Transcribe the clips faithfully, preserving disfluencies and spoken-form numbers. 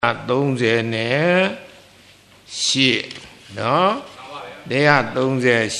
30နဲ့8နော်138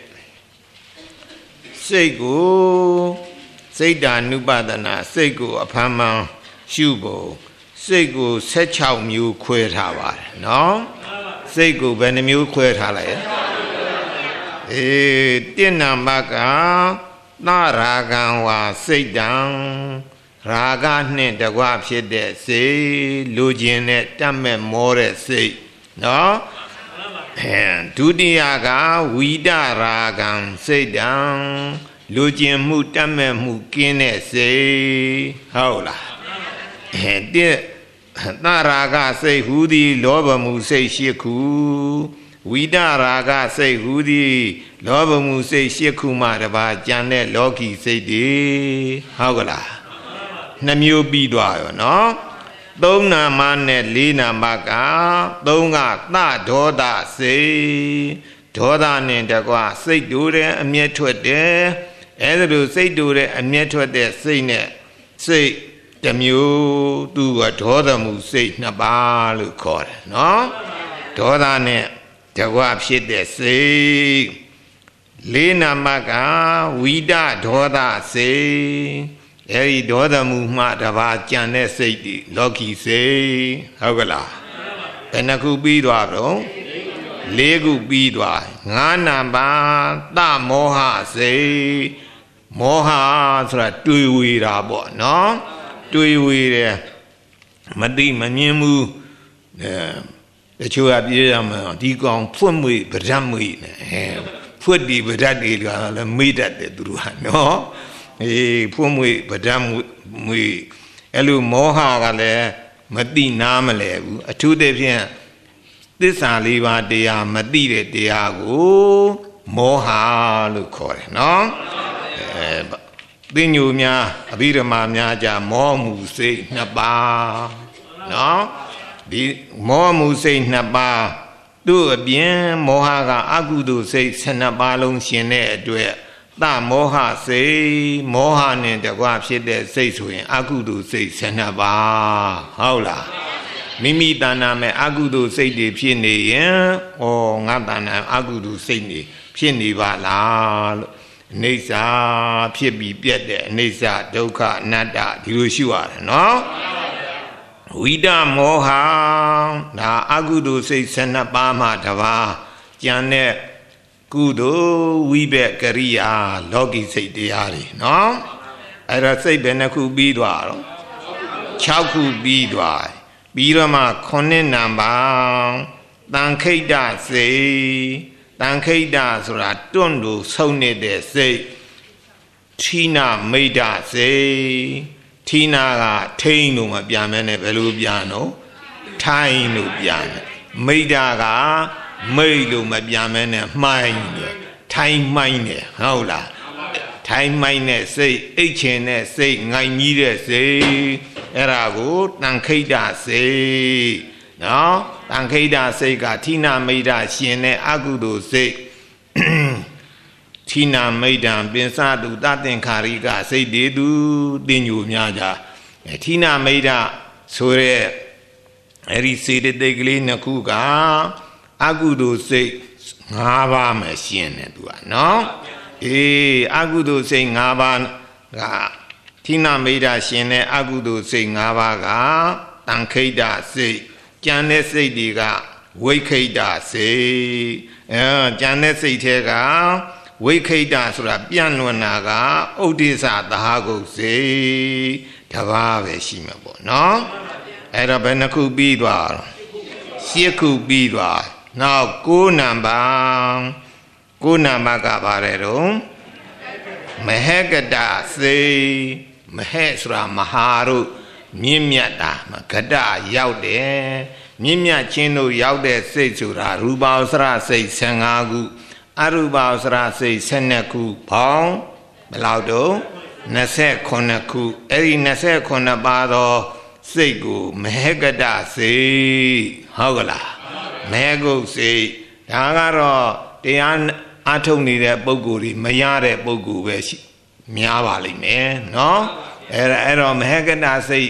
စိတ်ကိုစိတ်ဓာနုပဒနာစိတ်ကိုအဖမ်းမှန်ရှုဖို့စိတ်ကို16မျိုးခွဲထားပါတယ်နော်စိတ်ကိုဘယ်နှမျိုးခွဲထားလဲအေးတဏ္ဏမကသရာဂံဝါစိတ်တံရာဂနှင့်တကွဖြစ်တဲ့စိတ်လူကျင်နဲ့တတ်မဲ့မောတဲ့စိတ်နော်ဒုတိယကဝိဒရာဂံစိတ်တံလူကျင်မှုတတ်မဲ့မှုကင်းတဲ့စိတ်ဟုတ်လားတဲ့သရာဂစိတ်ဟူသည်လောဘမှုစိတ်ရှိခုဝိဒရာဂစိတ်ဟူသည်လောဘမှုစိတ်ရှိခုမှတပါးကြံတဲ့လောကီစိတ်တွေဟုတ်ကလားနှမျိုးပြီးသွားရောနော်သုံးနာမနဲ့လေးနာမကသုံးကသဒေါသစိတ်ဒေါသနဲ့တကွစိတ်တူတဲ့အမျက်ထွက်တယ်အဲဒါလိုစိတ်တူတဲ့အမျက်ထွက်တဲ့စိတ်နဲ့စိတ်တစ်မျိုးသူကဒေါသမှုစိတ်နှစ်ပါးလို့ခေါ်တယ်နော်ဒေါသနဲ့တကွဖြစ်တဲ့စိတ်လေးနာမကဝိဒဒေါသစိတ်အဲဒီဒေါသမှုမှတပါးကြံတဲ့စိတ်ဒီလောကီစိတ်ဟုတ်ကလားဘယ်နှခုပြီးသွားတော့လေးခုပြီးသွားငါးနာပါသမောဟစိတ်မောဟဆိုတာတွေ့ဝေတာပေါ့နော်တွေ့ဝေတယ်မသိမမြင်ဘူးအဲတချို့ကပြေးရမှာဒီကောင်ဖွတ်မွေဗဒတ်မွေနဲ့အဲဖွတ်ဒီဗဒတ်တွေကလည်းမေ့တတ်တယ်သူတို့ကနော်အေးဖွတ်မွေဗဒတ်မွေအဲ့လိုမောဟကလည်းမသိနားမလဲဘူးအထူးသဖြင့်သစ္စာလေးပါးတရားမသိတဲ့တရားကိုမောဟလို့ခေါ်တယ်နော်အဲသိညိုများအဘိဓမ္မာများကြမောမှုစိတ်နှစ်ပါးနော်ဒီမောမှုစိတ်နှစ်ပါးသူ့အပြင်မောဟကအကုသိုလ်စိတ်၁၂ပါးလုံးရှင်တဲ့အတွက်သမောဟစိတ်မောဟနဲ့တကွဖြစ်တဲ့စိတ်ဆိုရင်အကုသိုလ်စိတ်၁၂ပါးဟုတ်လားမိမိတဏ္ဍာမဲ့အကုသိုလ်စိတ်တွေဖြစ်နေရင်ဩငါတဏ္ဍာအကုသိုလ်စိတ်တွေဖြစ်နေပါလားလို့အနိစ္စဖြစ်ပြီးပြတ်တဲ့အနိစ္စဒုက္ခအနတ္တဒီလိုရှိရတယ်နော်ဝိဒမောဟဒါအကုသိုလ်စိတ်၁၂ပါးမှတပါးကြံတဲ့ကုသိုလ်ဝိဘက်ကရိယာလောကီစိတ်တရားတွေနော်အဲ့ဒါစိတ်ဘယ်နှခုပြီးသွားတော့၆ခုပြီးသွားပြီးတော့မှခုနှစ်နံပါတ်တန်ခိတ္တစိတ်တန်ခိတ္တဆိုတာတွန့်လို့ဆုံးနေတဲ့စိတ်ဌိနမိတ်တစိတ်ဌိနကထိန်လို့မပြန်မဲနဲ့ဘယ်လိုပြန်တော့ထိုင်လို့ပြန်တယ်မိတ်တကမိတ်လို့မပြန်မဲနဲ့မှိုင်းတယ်ထိုင်မှိုင်းတယ်ဟုတ်လားထိုင်မှိုင်းတဲ့စိတ်အိတ်ချင်တဲ့စိတ်ငိုင်ကြီးတဲ့စိတ်အဲ့ဒါကိုတန်ခိတ္တစိတ်နော်တန်ခိတ္တစိတ်ကဌိနမိတ်တရှင်တဲ့အကုသိုလ်စိတ်ဌိနမိတ်တံပင်စတုတသင်္ခါရိကစိတ်တေသူတင်ညိုများကြဌိနမိတ်တဆိုရဲအဲ့ဒီစေတသိက်ကလေးနှစ်ခုကအကုသိုလ်စိတ်၅ပါးမှရှင်တယ်သူကနော်အေးအကုသိုလ်စိတ်၅ပါးကဌိနမိတ်တရှင်တဲ့အကုသိုလ်စိတ်၅ပါးကတန်ခိတ္တစိတ်ကြံတဲ့စိတ်တွေကဝိခိတ္တစိတ်အဲကြံတဲ့စိတ်ထဲကဝိခိတ္တဆိုတာပြန့်လွင်တာကဥဒိစ္စသဟဂုတ်စိတ်တပါးပဲရှိမှာပေါ့နော်အဲ့တော့ဘယ်နှခုပြီးသွားတော့ရှစ်ခုပြီးသွားနောက်၉နံပါတ်၉နံပါတ်ကပါတယ်တော့မဟကတစိတ်မဟဆိုတာမဟာတို့မြင့်မြတ်တာကတရောက်တယ်မြင့်မြတ်ခြင်းတို့ရောက်တဲ့စိတ်ဆိုတာရူပဝဆရစိတ်၁၅ခုအရူပဝဆရစိတ်၁၂ခုပေါင်းဘယ်လောက်တော့၂၈ခုအဲ့ဒီ၂၈ပါးသောစိတ်ကိုမဟကတစိတ်ဟုတ်ကလားမဟကုတ်စိတ်ဒါကတော့တရားအထုတ်နေတဲ့ပုဂ္ဂိုလ်တွေမရတဲ့ပုဂ္ဂိုလ်ပဲရှိများပါလိမ့်မယ်နော်အဲ့ဒါအဲ့တော့မဟကတစိတ်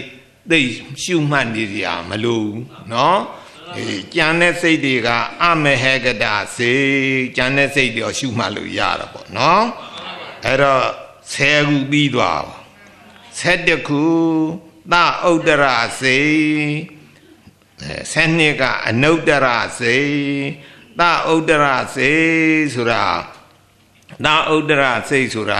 သိရှုမှတ်နေကြမလို့နော်အေးကြံတဲ့စိတ်တွေကအမဟကတစိတ်ကြံတဲ့စိတ်တွေရှုမှတ်လို့ရတာပေါ့နော်အဲ့တော့ဆယ်ခုပြီးသွားပါဆယ်တခုသဥဒ္ဒရစိတ်ဆယ်နှစ်ကအနုတ္တရစိတ်သဥဒ္ဒရစိတ်ဆိုတာသဥဒ္ဒရစိတ်ဆိုတာ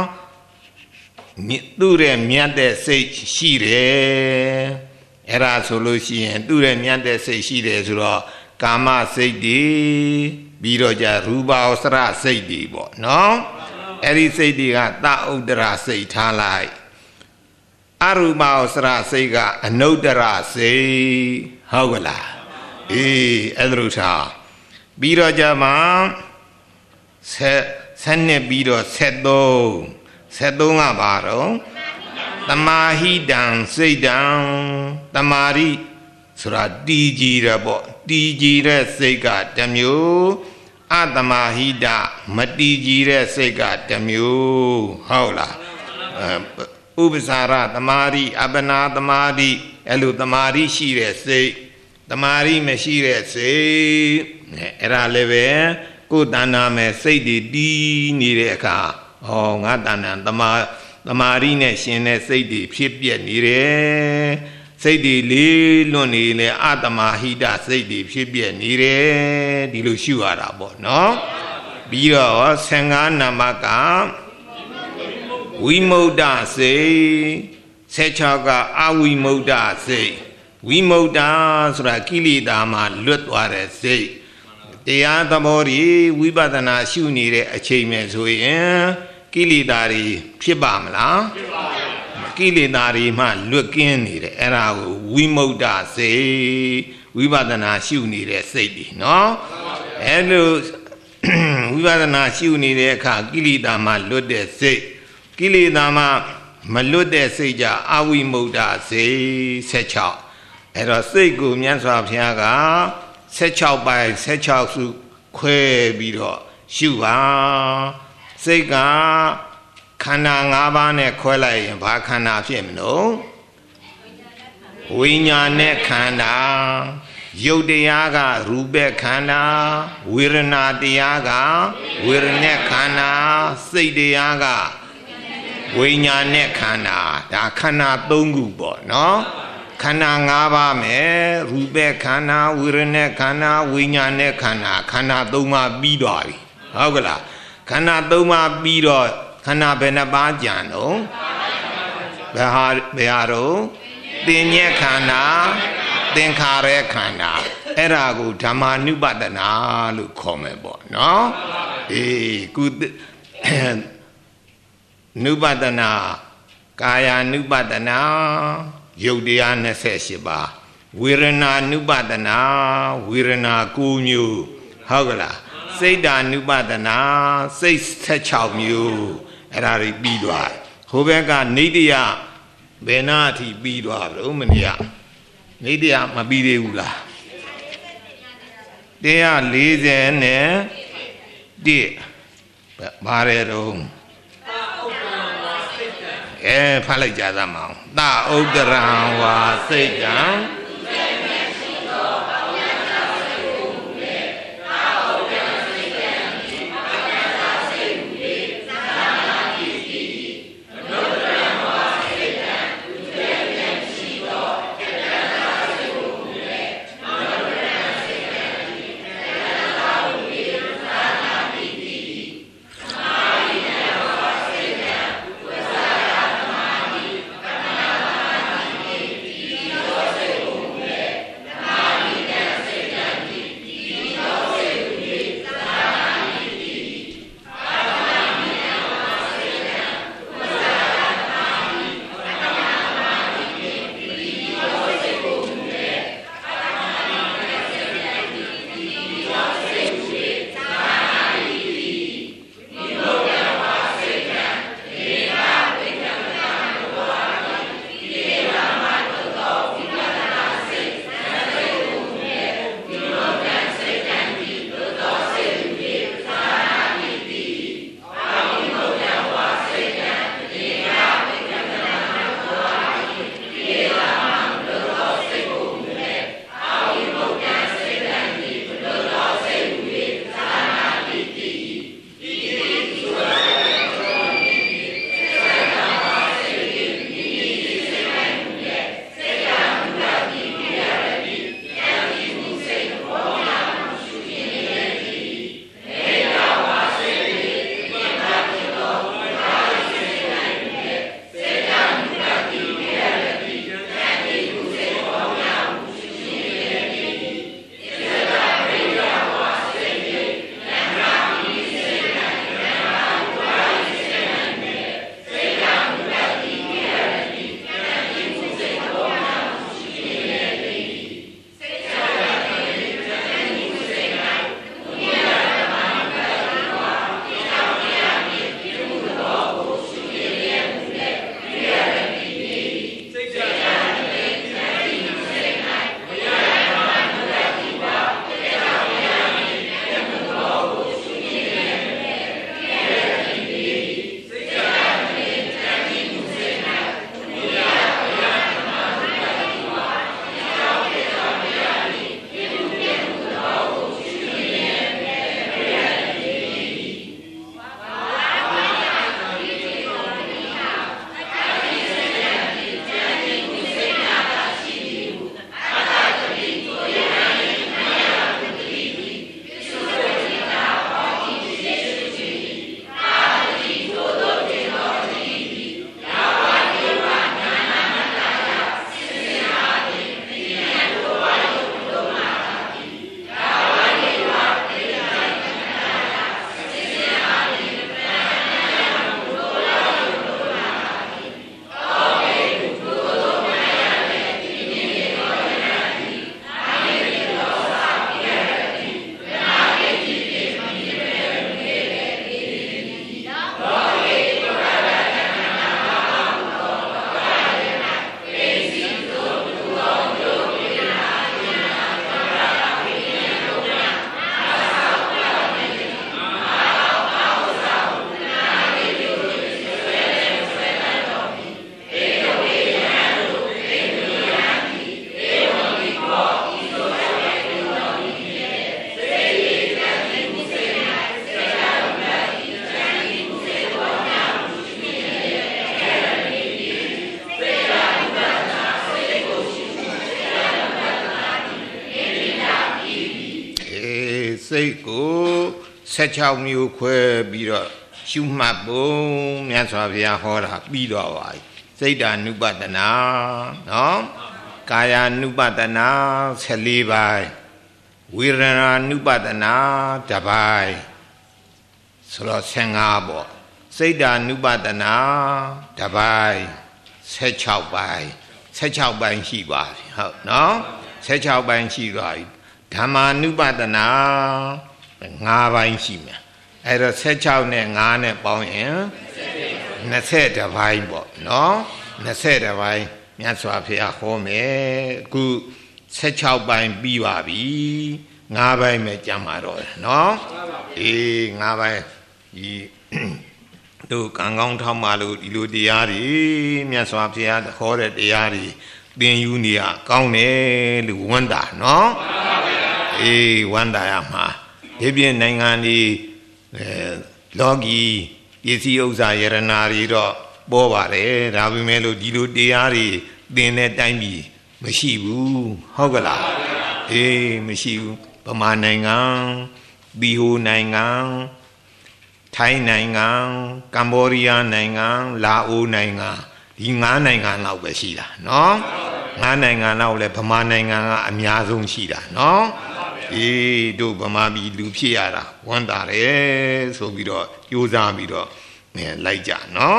သူ့ရဲ့မြတ်တဲ့စိတ်ရှိတယ်အဲ့ဒါဆိုလို့ရှိရင်သူ့ရဲ့မြတ်တဲ့စိတ်ရှိတယ်ဆိုတော့ကာမစိတ်တွေပြီးတော့じゃရူပဩစရစိတ်တွေပေါ့နော်အဲ့ဒီစိတ်တွေကသဥဒ္ဒရစိတ်ထားလိုက်အရူပဩစရစိတ်ကအနုတ္တရစိတ်ဟုတ်ကလားအေးအဲ့ဒါလို့ထားပြီးတော့じゃမှာဆက်ဆက်နှစ်ပြီးတော့ဆက်သုံးဆက်သုံးကပါတော့တမာဟိတံစိတ်တံတမာရိဆိုတာတီကြည်ရပေါ့တီကြည်တဲ့စိတ်ကတစ်မျိုးအတမာဟိတမတီကြည်တဲ့စိတ်ကတစ်မျိုးဟုတ်လားဥပ္ပစာရတမာရိအပနာတမာရိအဲ့လိုတမာရိရှိတဲ့စိတ်တမာရိမရှိတဲ့စိတ်အဲ့ဒါလည်းပဲကိုယ်တဏ္ဍာမဲ့စိတ်တွေတီးနေတဲ့အခါဟောငါတဏ္ဍာတမာတမာရိနဲ့ရှင်တဲ့စိတ်တွေဖြစ်ပြက်နေတယ်စိတ်တွေလေးလွတ်နေလေအတမဟိတစိတ်တွေဖြစ်ပြက်နေတယ်ဒီလိုရှုရတာပေါ့နော်ပြီးတော့ဆင်္ဃာနာမကဝိမု ക്ത စိတ်ဆယ်၆ကအဝိမု ക്ത စိတ်ဝိမု ക്ത ဆိုတာကိလေသာမှလွတ်သွားတဲ့စိတ်တရားသဘောတွေဝိပဿနာရှုနေတဲ့အချိန်မဲ့ဆိုရင်ကိလေသာတွေဖြစ်ပါမလားဖြစ်ပါဘူးကိလေသာတွေမှလွတ်ကင်းနေတယ်အဲ့ဒါကိုဝိမု ക്ത စိတ်ဝိပဿနာရှုနေတဲ့စိတ်တွေနော်အဲ့လိုဝိပဿနာရှုနေတဲ့အခါကိလေသာမှလွတ်တဲ့စိတ်ကိလေသာမှမလွတ်တဲ့စိတ်ကြအဝိမု ക്ത စိတ်ဆက်၆အဲ့တော့စိတ်ကိုမြတ်စွာဘုရားကဆက်၆ပိုင်းဆက်၆စုခွဲပြီးတော့ရှုပါစိတ်ကခန္ဓာ၅ပါးနဲ့ခွဲလိုက်ရင်ဘာခန္ဓာဖြစ်မလို့ဝိညာဉ်နဲ့ခန္ဓာရုပ်တရားကရူပခန္ဓာဝေဒနာတရားကဝေဒနာခန္ဓာစိတ်တရားကဝိညာဉ်နဲ့ခန္ဓာဒါခန္ဓာ၃ခုပေါ့နော်ခန္ဓာ၅ပါးမယ်ရူပခန္ဓာဝေဒနာခန္ဓာဝိညာဉ်နဲ့ခန္ဓာခန္ဓာ၃ပါးပြီးသွားပြီဟုတ်ကလားခန္ဓာ၃ပါးပြီးတော့ခန္ဓာဘယ်နှပါးကြံတော့ဘယ်ဟာဘယ်ဟာတော့သင်ညက်ခန္ဓာသင်္ခါရခန္ဓာအဲ့ဒါကိုဓမ္မာနုပဒနာလို့ခေါ်မယ်ပေါ့နော်အေးကုနုပဒနာကာယ ानु ပဒနာရုပ်တရား၂၈ပါးဝေဒနာ ानु ပဒနာဝေဒနာ၉မျိုးဟုတ်ကလားစိတ်ဓာ ानु ပဒနာစိတ်၁၆မျိုးအဲ့ဒါတွေပြီးသွားဟိုဘက်ကနေတယဘယ်နာအထိပြီးသွားလို့မနေရနေတယမပြီးသေးဘူးလားတရား၄၀နဲ့၁ဘာရဲတော့အဲဖတ်လိုက်ကြသမောင်သဥဒ္ဒရံဝါစိတ်တံစိတ်ကိုဆက်ချောက်မျိုးခွဲပြီးတော့ရှုမှတ်ဖို့မြတ်စွာဘုရားဟောတာပြီးတော့ပါစိတ်ဓာနုပဒနာနော်ကာယ ानु ပဒနာဆယ်လေးပိုင်းဝေဒနာ ानु ပဒနာတစ်ပိုင်းဆိုတော့ဆယ်ငါးပေါ့စိတ်ဓာ ानु ပဒနာတစ်ပိုင်းဆယ်ခြောက်ပိုင်းဆယ်ခြောက်ပိုင်းရှိပါပြီဟုတ်နော်ဆယ်ခြောက်ပိုင်းရှိသွားပြီဓမ္မာ ानु ပဒနာငါးပိုင်းရှိမယ်အဲ့တော့ဆယ်ခြောက်နဲ့ငါးနဲ့ပေါင်းရင်နှစ်ဆယ်တစ်ပိုင်းပေါ့နော်နှစ်ဆယ်တစ်ပိုင်းမြတ်စွာဘုရားဟောမယ်အခုဆယ်ခြောက်ပိုင်းပြီးပါပြီငါးပိုင်းပဲကြံပါတော့တယ်နော်အေးငါးပိုင်းဒီတို့ကံကောင်းထောက်မှလို့ဒီလိုတရားတွေမြတ်စွာဘုရားဟောတဲ့တရားတွေသင်ယူနေရကောင်းတယ်လို့ဝန္တာနော်အေးဝန္တာရမှာဒီပြင်နိုင်ငံဒီအဲလောကီပစ္စည်းဥစ္စာယရနာတွေတော့ပေါ်ပါတယ်ဒါပေမဲ့လို့ဒီလိုတရားတွေသင်တဲ့တိုင်းပြည်မရှိဘူးဟုတ်ကလားအေးမရှိဘူးဗမာနိုင်ငံဘီဟိုနိုင်ငံထိုင်းနိုင်ငံကမ္ဘောဒီးယားနိုင်ငံလာအိုနိုင်ငံဒီငါးနိုင်ငံလောက်ပဲရှိတာနော်ငါးနိုင်ငံလောက်လဲဗမာနိုင်ငံကအများဆုံးရှိတာနော်အေးတို့ဗမာပြည်လူဖြစ်ရတာဝမ်းသာတယ်ဆိုပြီးတော့ကြိုးစားပြီးတော့လိုက်ကြနော်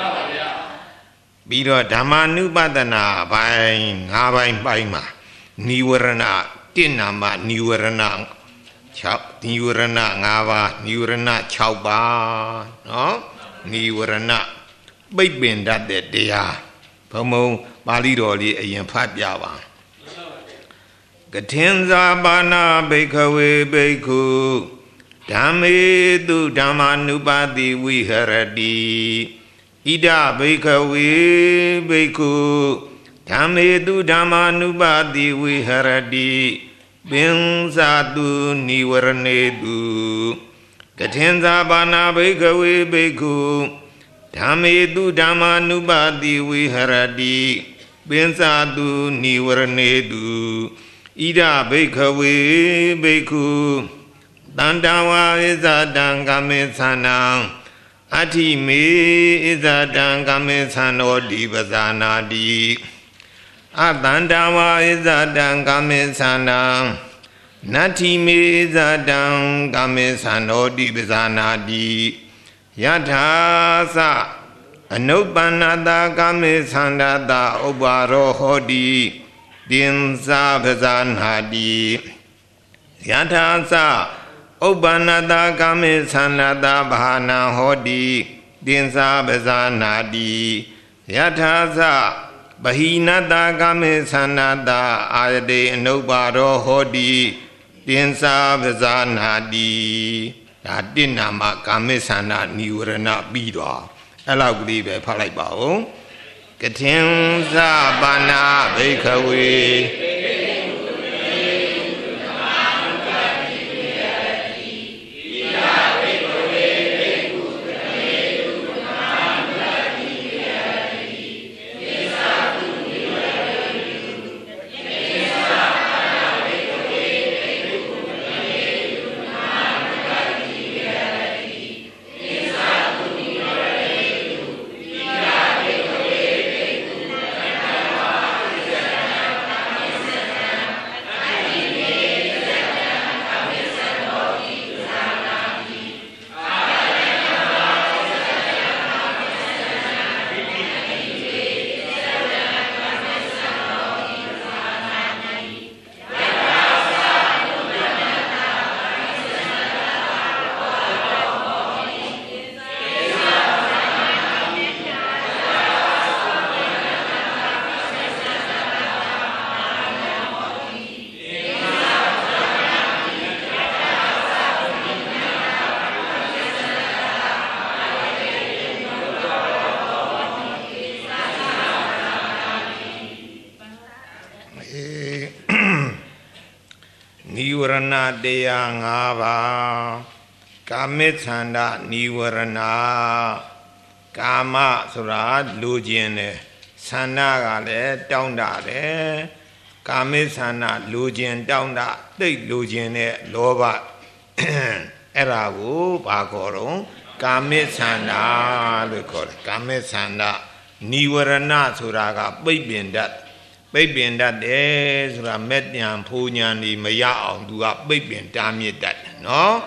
ပြီးတော့ဓမ္မာ ानु ပဒနာပိုင်းငါးပိုင်းပိုင်းမှာနိဝရဏတိနာမနိဝရဏ၆နိဝရဏငါးပါးနိဝရဏ၆ပါးနော်နိဝရဏပိတ်ပင်တတ်တဲ့တရားဘုံဘုံပါဠိတော်လေးအရင်ဖတ်ပြပါကထင်္စာပါဏဘိက္ခဝေဘိက္ခုဓမ္မေတုဓမ္မာ ानु ပတိဝိဟရတိဣဒဘိက္ခဝေဘိက္ခုဓမ္မေတုဓမ္မာ ानु ပတိဝိဟရတိပင်စတုနိဝရဏေတုကထင်္စာပါဏဘိက္ခဝေဘိက္ခုဓမ္မေတုဓမ္မာ ानु ပတိဝိဟရတိပင်စတုနိဝရဏေတုဣဒဘိက္ခဝေဘိက္ခုတန္တဝါဣဇတံကမေသနံအဋ္ဌိမေဣဇတံကမေသနောတိပဇာနာတိအတန္တဝါဣဇတံကမေသနံနတ္ထိမေဣဇတံကမေသနောတိပဇာနာတိယထာသအနုပ္ပန္နတာကမေသန္ဒတာဥပ္ပါရောဟောတိတင်္စာပဇာနာတိယထာသဥပ္ပန္နတာကမေသန္ဒတာဘာနာဟောတိတင်္စာပဇာနာတိယထာသဗဟိနတာကမေသန္ဒတာအာယတေအနုပ္ပါရောဟောတိတင်္စာပဇာနာတိဒါတိနာမကာမေသန္ဒနိဝရဏပြီးတော့အဲ့လောက်ကလေးပဲဖတ်လိုက်ပါဦးကထင်္စာပါဏဘိက္ခဝေနိဝရဏတရား၅ပါးကာမေသန္ဒနိဝရဏကာမဆိုတာလူကျင်တယ်သန္ဒကလည်းတောင်းတတယ်ကာမေသန္ဒလူကျင်တောင်းတသိလူကျင်တဲ့လောဘ era go ba goro kame sanda lo call kame sanda niwarana suraga baibindat baibindat de sura metnyan phonyan ni maya aung tu ka baibin tamit dat no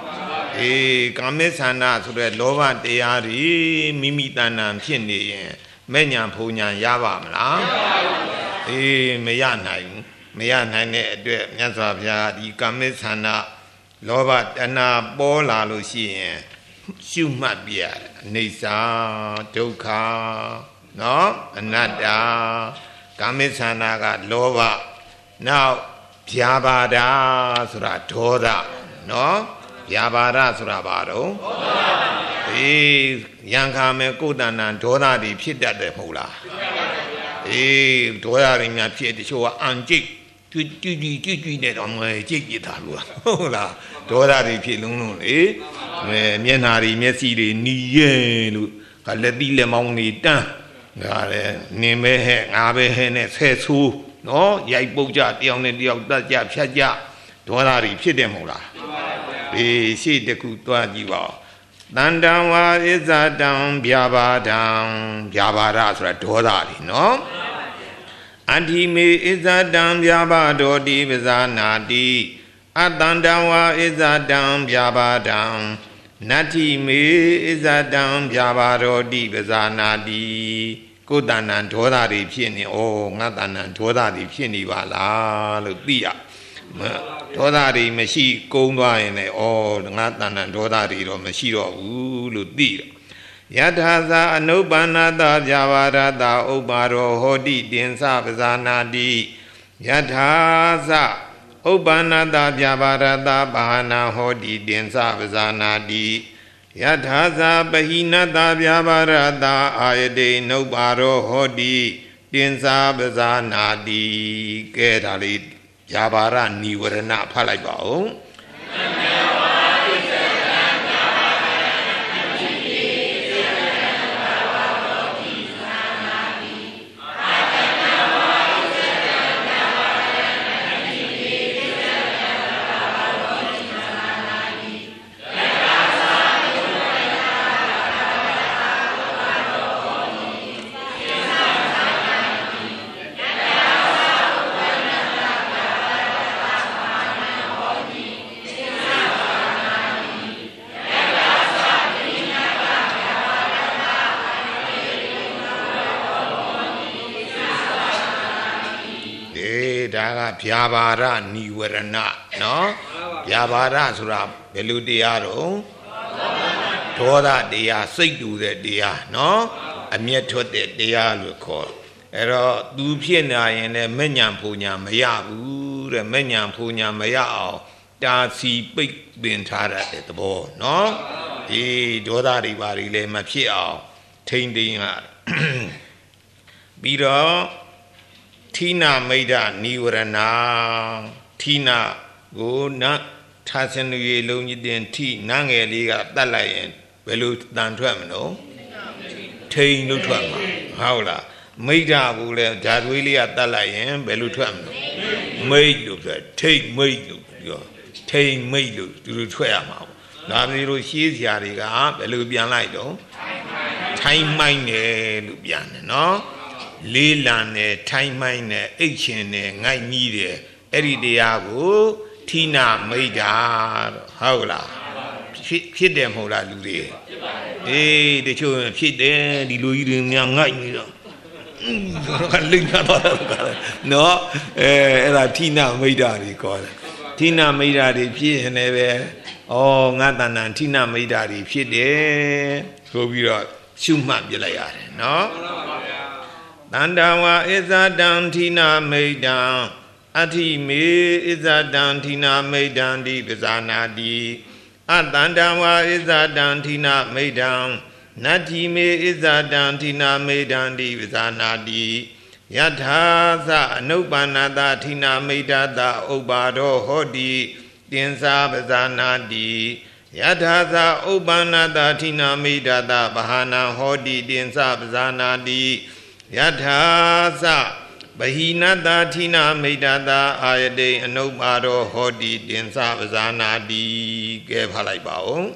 eh kame sanda ဆိုတဲ့လောဘတရားတွေမိမိတဏ္ဍာဖြစ်နေရင်မဲ့ညာဖုံညာရပါမလားမရပါဘူးအေးမရနိုင်ဘူးမရနိုင်တဲ့အတွက်မြတ်စွာဘုရားဒီကာမိသန္တာလောဘတဏှာပေါ်လာလို့ရှိရင်ရှုမှတ်ပြရအိဋ္ဌာဒုက္ခနော်အနတ္တကာမိသန္တာကလောဘနောက်ဗျာပါဒဆိုတာဒေါသနော်ဗျာပါဒဆိုတာဘာတော့ဒေါသအေးရံခါမဲ့ကိုယ်တဏ္ဍာဒေါသတွေဖြစ်တတ်တယ်မဟုတ်လားအေးဒေါသတွေများဖြစ်တချို့ကအန်ကြိတ်ကြွကြွကြွကြွကြွနဲ့တော့မကြိတ်ကြည့်တာလို့ဟုတ်လားဒေါသတွေဖြစ်လုံးလုံးလေမျက်နာတွေမျက်စိတွေနီးရဲလို့ကလက်တိလက်မောင်းတွေတန်းဒါလည်းနင်ပဲဟဲ့ငါပဲဟဲ့နဲ့ဆဲဆိုးနော်ရိုက်ပုတ်ကြတယောက်နဲ့တယောက်တတ်ကြဖြတ်ကြဒေါသတွေဖြစ်တယ်မဟုတ်လားအေးရှေ့တခုသွားကြည့်ပါတန္တံဝါဣဇတံဗျာပါဒံဗျာပါဒဆိုတာဒေါသတွေနော်အတ္တိမေဣဇတံဗျာပါဒောတိပဇာနာတိအတန္တံဝါဣဇတံဗျာပါဒံနတ္တိမေဣဇတံဗျာပါဒောတိပဇာနာတိကိုယ်တဏ္ဍာဒေါသတွေဖြစ်နေဩငါတဏ္ဍာဒေါသတွေဖြစ်နေပါလားလို့သိရဒေါသတွေမရှိကုန်းသွားရင်လည်းဩငါတဏ္ဍာဒေါသတွေတော့မရှိတော့ဘူးလို့သိတယ်ယထာသာအနုပ္ပန္နတဗျာပါဒတာဥပ္ပါရောဟောတိတင်္စပဇာနာတိယထာသာဥပ္ပန္နတဗျာပါဒတာဘာနာဟောတိတင်္စပဇာနာတိယထာသာပဟိနတဗျာပါဒတာအာယတိနုပ္ပါရောဟောတိတင်္စပဇာနာတိကဲဒါလေးဗျာပါဒနိဝရဏဖတ်လိုက်ပါဦးဗျာပါဒနိဝရဏနော်ဗျာပါဒဆိုတာဘယ်လိုတရားတော့ဒေါသတရားစိတ်တူတဲ့တရားနော်အမျက်ထွက်တဲ့တရားလို့ခေါ်အဲ့တော့သူဖြစ်နေရင်လည်းမဲ့ညာဖူညာမရဘူးတဲ့မဲ့ညာဖူညာမရအောင်တာစီပိတ်ပင်ထားတဲ့သဘောနော်ဒီဒေါသတွေပါတွေလည်းမဖြစ်အောင်ထိမ့်သိမ်းရပြီးတော့ထိနာမိတ်္တနိဝရဏထိနာကိုနထာစနုရေလုံးကြီးတင်ထိနငယ်လေးကတတ်လိုက်ရင်ဘယ်လိုတန်ထွက်မလို့ထိန်လို့ထွက်မှာဟုတ်လားမိတ်္တကိုလည်းဓာတ်သွေးလေးကတတ်လိုက်ရင်ဘယ်လိုထွက်မလို့မိတ်လို့ဆိုထိန်မိတ်လို့ပြောထိန်မိတ်လို့သူတို့ထွက်ရမှာပေါ့ဒါမျိုးလို့ရှေးစရာတွေကဘယ်လိုပြန်လိုက်တော့ထိုင်းမိုင်းတယ်လို့ပြန်တယ်နော်လေးလံနဲ့ထိုင်းမိုင်းနဲ့အိတ်ချင်နဲ့ငိုက်ကြီးတယ်အဲ့ဒီတရားကိုထိနာမိတ်တာဟုတ်လားဖြစ်ဖြစ်တယ်မဟုတ်လားလူတွေဖြစ်ပါတယ်အေးတချို့ဖြစ်တယ်ဒီလူကြီးတွေများငိုက်နေတော့ကလိမ့်တော့နော်အဲအဲ့ဒါထိနာမိတ်တာတွေခေါ်တယ်ထိနာမိတ်တာတွေဖြစ်ရင်လည်းပဲဩငါတဏ္ဍာထိနာမိတ်တာတွေဖြစ်တယ်ဆိုပြီးတော့ရှုမှတ်ပြလိုက်ရတယ်နော်တန္တဝါဣဇတံထိနာမိတ်တံအဋ္ဌိမေဣဇတံထိနာမိတ်တံတိပဇာနာတိအတန္တဝါဣဇတံထိနာမိတ်တံနတ္ထိမေဣဇတံထိနာမိတ်တံတိပဇာနာတိယထာသအနုပ္ပန္နတထိနာမိတ်တတဥပ္ပါဒောဟောတိတင်္စပဇာနာတိယထာသဥပ္ပန္နတထိနာမိတ်တတဗဟာနာဟောတိတင်္စပဇာနာတိယထာသ Bahina Tina Medata Ayade Anubado Hodi Dinsa Bazana Di gave Halaibao.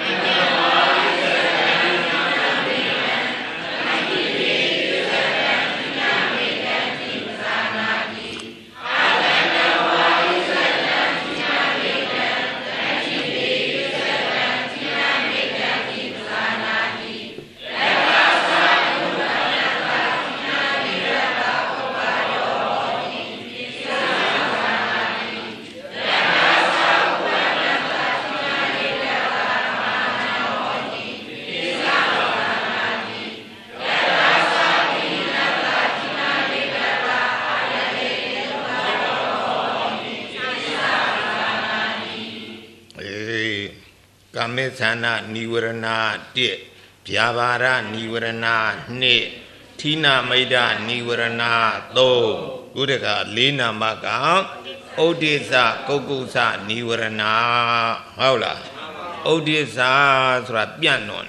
Kamesana Niwarana Dit Pyavara Niwarana Nit Tina Maida Niwarana Do Gudaka Lena Maka Odisa Kokusa Niwarana Hola Odisa Sra Pianon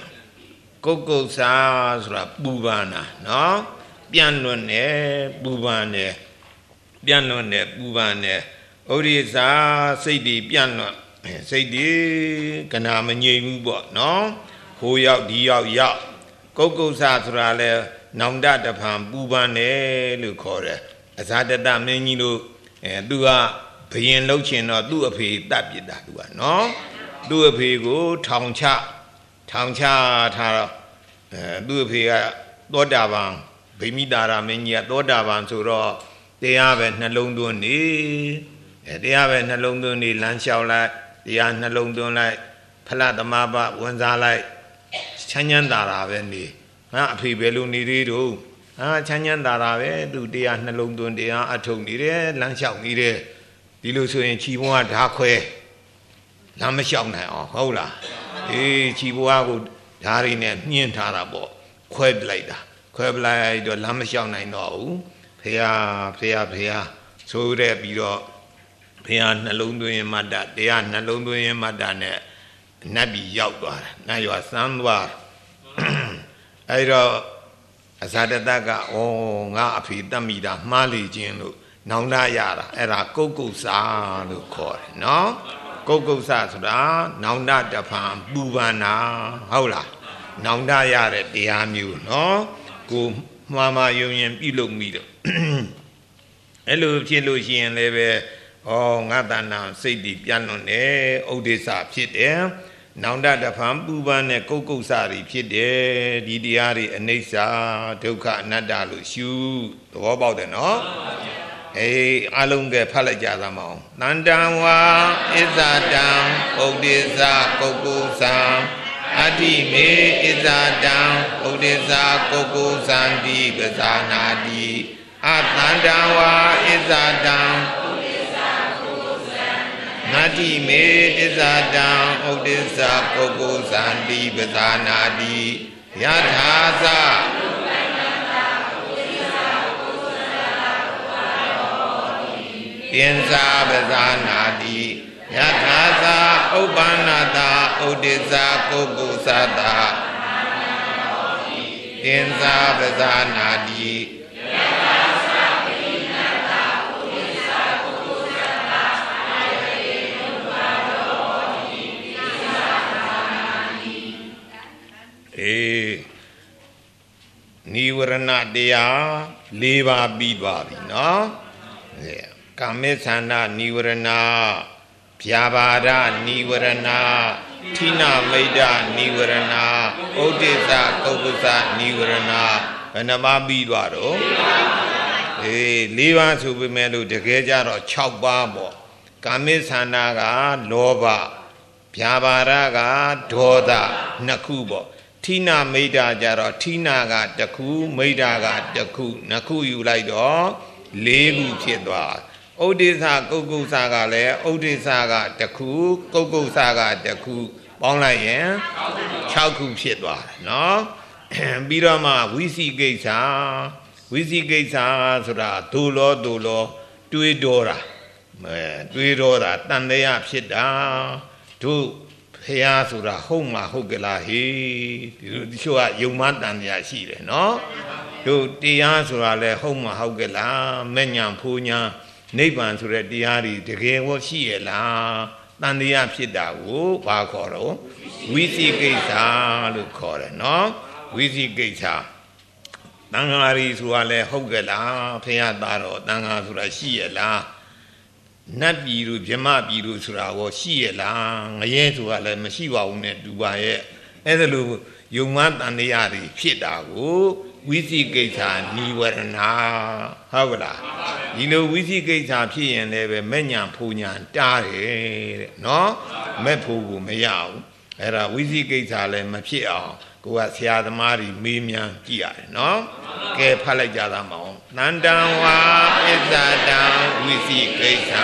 Kokusa Sra Bubana No Pianone Bubane Pianone Bubane Odisa Sidi Pianon Say di Kanamani Mubo, no? Who out the out yacht. Coco Saturale, Nanda the Pam, Bubane, Lucore. As I did that many look, and do a pay and lochin or do a pay that did that one, no? Do a pay go, town chat, town chat, do a pay, Dodavan, Bimidara, Mania, Dodavan, so raw. They have a Nalondon, they have a Nalondon, Lanshao. They are no longer like Paladamaba, Wanza like Chanyandara, Vendi. Ah, people need to. Ah, Chanyandara, do they are no longer they are at home, Lanshao, Nide, Diluso and Chihuahua, Dakwe, Lamashong, Hola. Eh, Chihuahua would Darin and Niantarabo, Queb later. Queb like the Lamashong, I know. Pia, Pia, Pia, so there be your. They are Nalundu Mada, they are Nalundu Madane, Nabi Yawa, Nayua Sandwa. I wrote Azadadaga, oh, Ngapi, Damida, Mali Jinu, Nauna Yara, Era Coco Sa, Lucor, no? Coco Sasra, Nauna Dapam, Bubana, Hola, Nauna Yara, they are new, no? Go, Mama Union, Pillow Meter. Hello, Chilusian Leve. Oh, Natana, say the piano, eh, Odessa, Pit, eh? Now that the Pam Buban and Coco Sari, Pit, eh, Didiari, and Nesa, Toka, Nadalu, shoe, what about the no? Hey, Alunga Palajazamo. Nandawa, is that down, Odessa, Coco Sam, Adi me, is that down, Odessa, Coco Sandi, Gazanadi, At Nandawa, is that down. Nati me is a down of this Coco Sandi Bazanadi Yataza Yenza Bazanadi Yataza Obanada Odisa Coco Sada Yenza Bazanadi Eh, Niwarana dea, Leva Bibabi, no? Kamesana Niwarana, Pyavada Niwarana, Tina Maida Niwarana, Odessa Kokusa Niwarana, and Amabi Bado. Eh, Leva Subimelu, the Gejaro, Chowbabo, Kamesanaga, Loba, Pyavaraga, Doda, Nakubo. Tina Maida Jaro, Tina got the coup, Maida got the coup, Naku you like dog, Legu Chidwa. Odessa Coco Saga le, Odessa got the coup, Coco Saga the coup, Bonlayan, Chauku Chidwa, no? Birama, we see Gaisa, we see Gaisa, Sura, Dolo, Dolo, Tuidora, Tuidora, Tandea Chida, two. Pea Sura Homa Hogela, he, you show a young man than the Ashire, no? တို့တရားဆိုတာလဲဟုတ်မဟုတ်ကလားမဲ့ညာဖူးညာနိဗ္ဗာန်ဆိုတဲ့တရားတွေတကယ်ကိုရှိရလားတန်တရားဖြစ်တာကိုဘာခေါ်တော့ဝိသိကိစ္စလို့ခေါ်တယ်နော်ဝိသိကိစ္စတန်ဃာရီဆိုတာလဲဟုတ်ကလားဖရာသားတော်တန်ဃာဆိုတာရှိရလားနတ်ပြည်သူဗြဟ္မပြည်သူဆိုတာကိုရှိရလားငရဲဆိုတာလည်းမရှိပါဘူးနဲ့တူပါရဲ့အဲ့ဒါလို့ယုံမှတန်တရားတွေဖြစ်တာကိုဝိသိကိစ္စနိဝရဏဟုတ်ကလားဒီလိုဝိသိကိစ္စဖြစ်ရင်လည်းပဲမဲ့ညာဖူညာတားတယ်တဲ့နော်မဲ့ဖို့ကိုမရဘူးအဲ့ဒါဝိသိကိစ္စလည်းမဖြစ်အောင်ကိုကဆရာသမားတွေမေးမြန်းကြည့်ရတယ်နော်ကဲဖတ်လိုက်ကြသားမအောင်တန်တံဝါပစ္ဆတံဝိသိကိစ္စ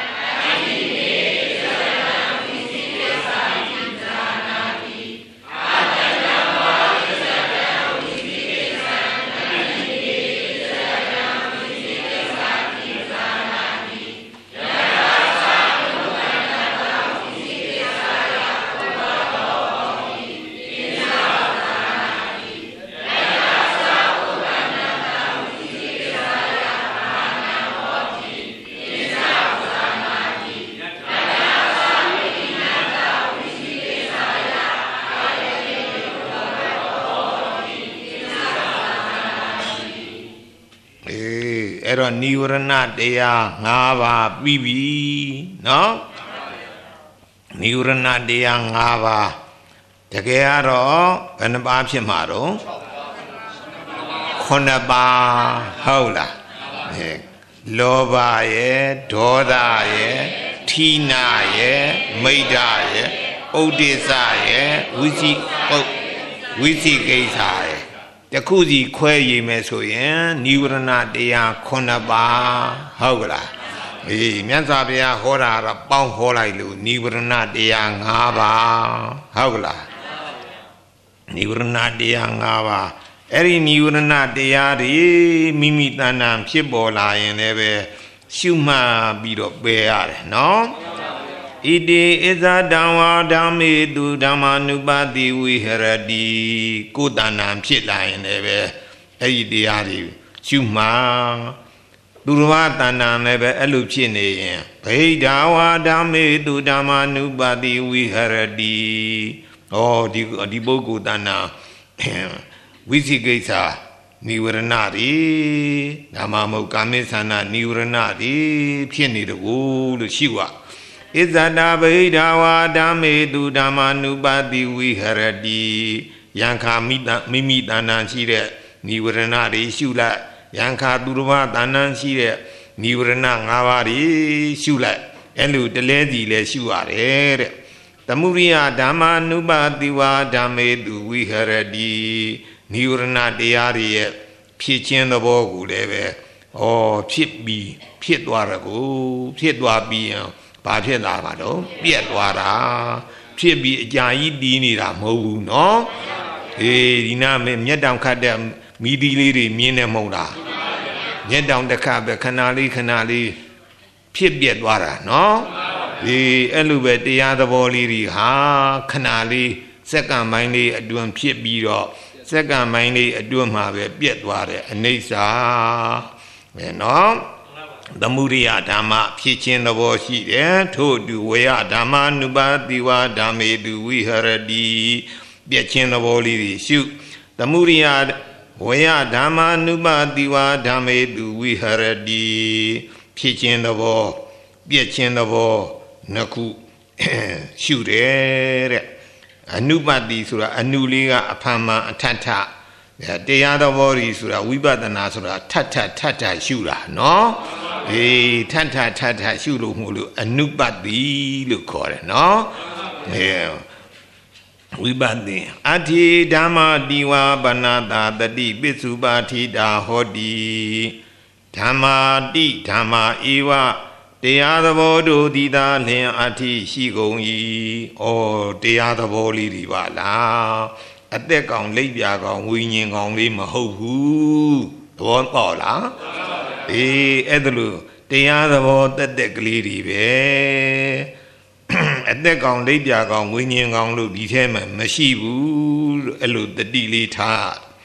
အဲ့တော့နိဝရဏတရား၅ပါးပြီးပြီနော်နိဝရဏတရား၅ပါးတကယ်ကတော့ဘယ်နှပါးဖြစ်မှာတော့ခုနှစ်ပါးဟုတ်လားလောဘရဲ့ဒေါသရဲ့ဌိနရဲ့မိဒ္ဒရဲ့ဥဒိစ္စရဲ့ဝိသိဝိသိကိစ္စရဲ့တခုစီခွဲရည်မယ်ဆိုရင်နိဝရဏတရားခုနှစ်ပါးဟုတ်ကလားအေးမြတ်စွာဘုရားဟောတာတော့ပေါင်းဟောလိုက်လို့နိဝရဏတရား၅ပါးဟုတ်ကလားနိဝရဏတရား၅ပါးအဲ့ဒီနိဝရဏတရားတွေမိမိတဏ္ဍာဖြစ်ပေါ်လာရင်လည်းပဲရှုမှတ်ပြီးတော့ပယ်ရတယ်နော်ဣတိဣဇဒံဝါဓမ္မေတုဓမ္မာနုပါတိဝိဟရတိကိုယ်တဏ္ဍာဖြစ်လာရင်လည်းပဲအဲ့ဒီတရားတွေရှုမှတ်သူတော်ဘာတဏ္ဍာလည်းပဲအဲ့လိုဖြစ်နေရင်ဗိဓာဝါဓမ္မေတုဓမ္မာနုပါတိဝိဟရတိဩဒီဒီပုဂ္ဂိုလ်တဏ္ဍာဝိသိကိစ္စနိဝရဏတွေဓမ္မမုတ်ကာမိသနာနိဝရဏတွေဖြစ်နေတယ်လို့ရှိွာဣဇဒဗိဓာဝါဓမ္မေတုဓမ္မာနုပါတိဝိဟရတိယံခာမိတမိမိတဏ္ဍာရှိတဲ့နိဝရဏတွေရှုလိုက်ယံခာသူတော်ဘာတဏ္ဍာရှိတဲ့နိဝရဏ၅ပါးတွေရှုလိုက်အဲ့လိုတလဲစီလဲရှုရတယ်တဲ့သမုရိယဓမ္မာနုပါတိဝါဓမ္မေတုဝိဟရတိနိဝရဏတရားတွေရဲ့ဖြစ်ခြင်းသဘောကိုလည်းပဲဩဖြစ်ပြီးဖြစ်သွားရကိုဖြစ်သွားပြီးရင်ဘာဖြစ်လာပါတော့ပြက်သွားတာဖြစ်ပြီးအကြာကြီးတီးနေတာမဟုတ်ဘူးနော်အေးဒီနာမျက်တောင်ခတ်တဲ့မီဒီလေးတွေမြင်နေမဟုတ်လားမျက်တောင်တစ်ခါပဲခဏလေးခဏလေးဖြစ်ပြက်သွားတာနော်အေးအဲ့လိုပဲတရားသဘောလေးတွေဟာခဏလေးစက္ကန့်ပိုင်းလေးအတွင်းဖြစ်ပြီးတော့စက္ကန့်ပိုင်းလေးအတွင်းမှာပဲပြက်သွားတယ်အနိစ္စပဲနော်သမုဒိယဓမ္မဖြစ်ခြင်းသဘောရှိတယ်ထို့အတူဝေယဓမ္မနုပါတိဝါဓမ္မေတုဝိဟရတိပြက်ခြင်းသဘောလေးတွေရှုသမုဒိယဝေယဓမ္မနုပါတိဝါဓမ္မေတုဝိဟရတိဖြစ်ခြင်းသဘောပြက်ခြင်းသဘောနှစ်ခုရှုတယ်တဲ့အနုပတိဆိုတာအနုလေးကအဖန်မှန်အထထတရားသဘောကြီးဆိုတာဝိပဿနာဆိုတာထထထထရှုတာနော်အေးထထထထရှုလို့မို့လို့အနုပတိလို့ခေါ်တယ်နော်အဲဝိပဿနာအဋ္ဌိဓမ္မတိဝါပဏတာတတိပစ္စုပါထိတာဟောတိဓမ္မာတိဓမ္မာဧဝတရားသဘောတို့ဒီသာလျင်အဋ္ဌိရှိကုန်၏ဩတရားသဘောလေးတွေပါလားအသက်ကောင်လိပ်ပြာကောင်ဝိညာဉ်ကောင်လေးမဟုတ်ဘူးသဘောပေါက်လားအေးအဲ့ဒါလို့တရားသဘောတက်တက်ကလေးတွေပဲအသက်ကောင်လိပ်ပြာကောင်ဝိညာဉ်ကောင်လို့ဒီထဲမှာမရှိဘူးလို့အဲ့လိုတတိလေးထား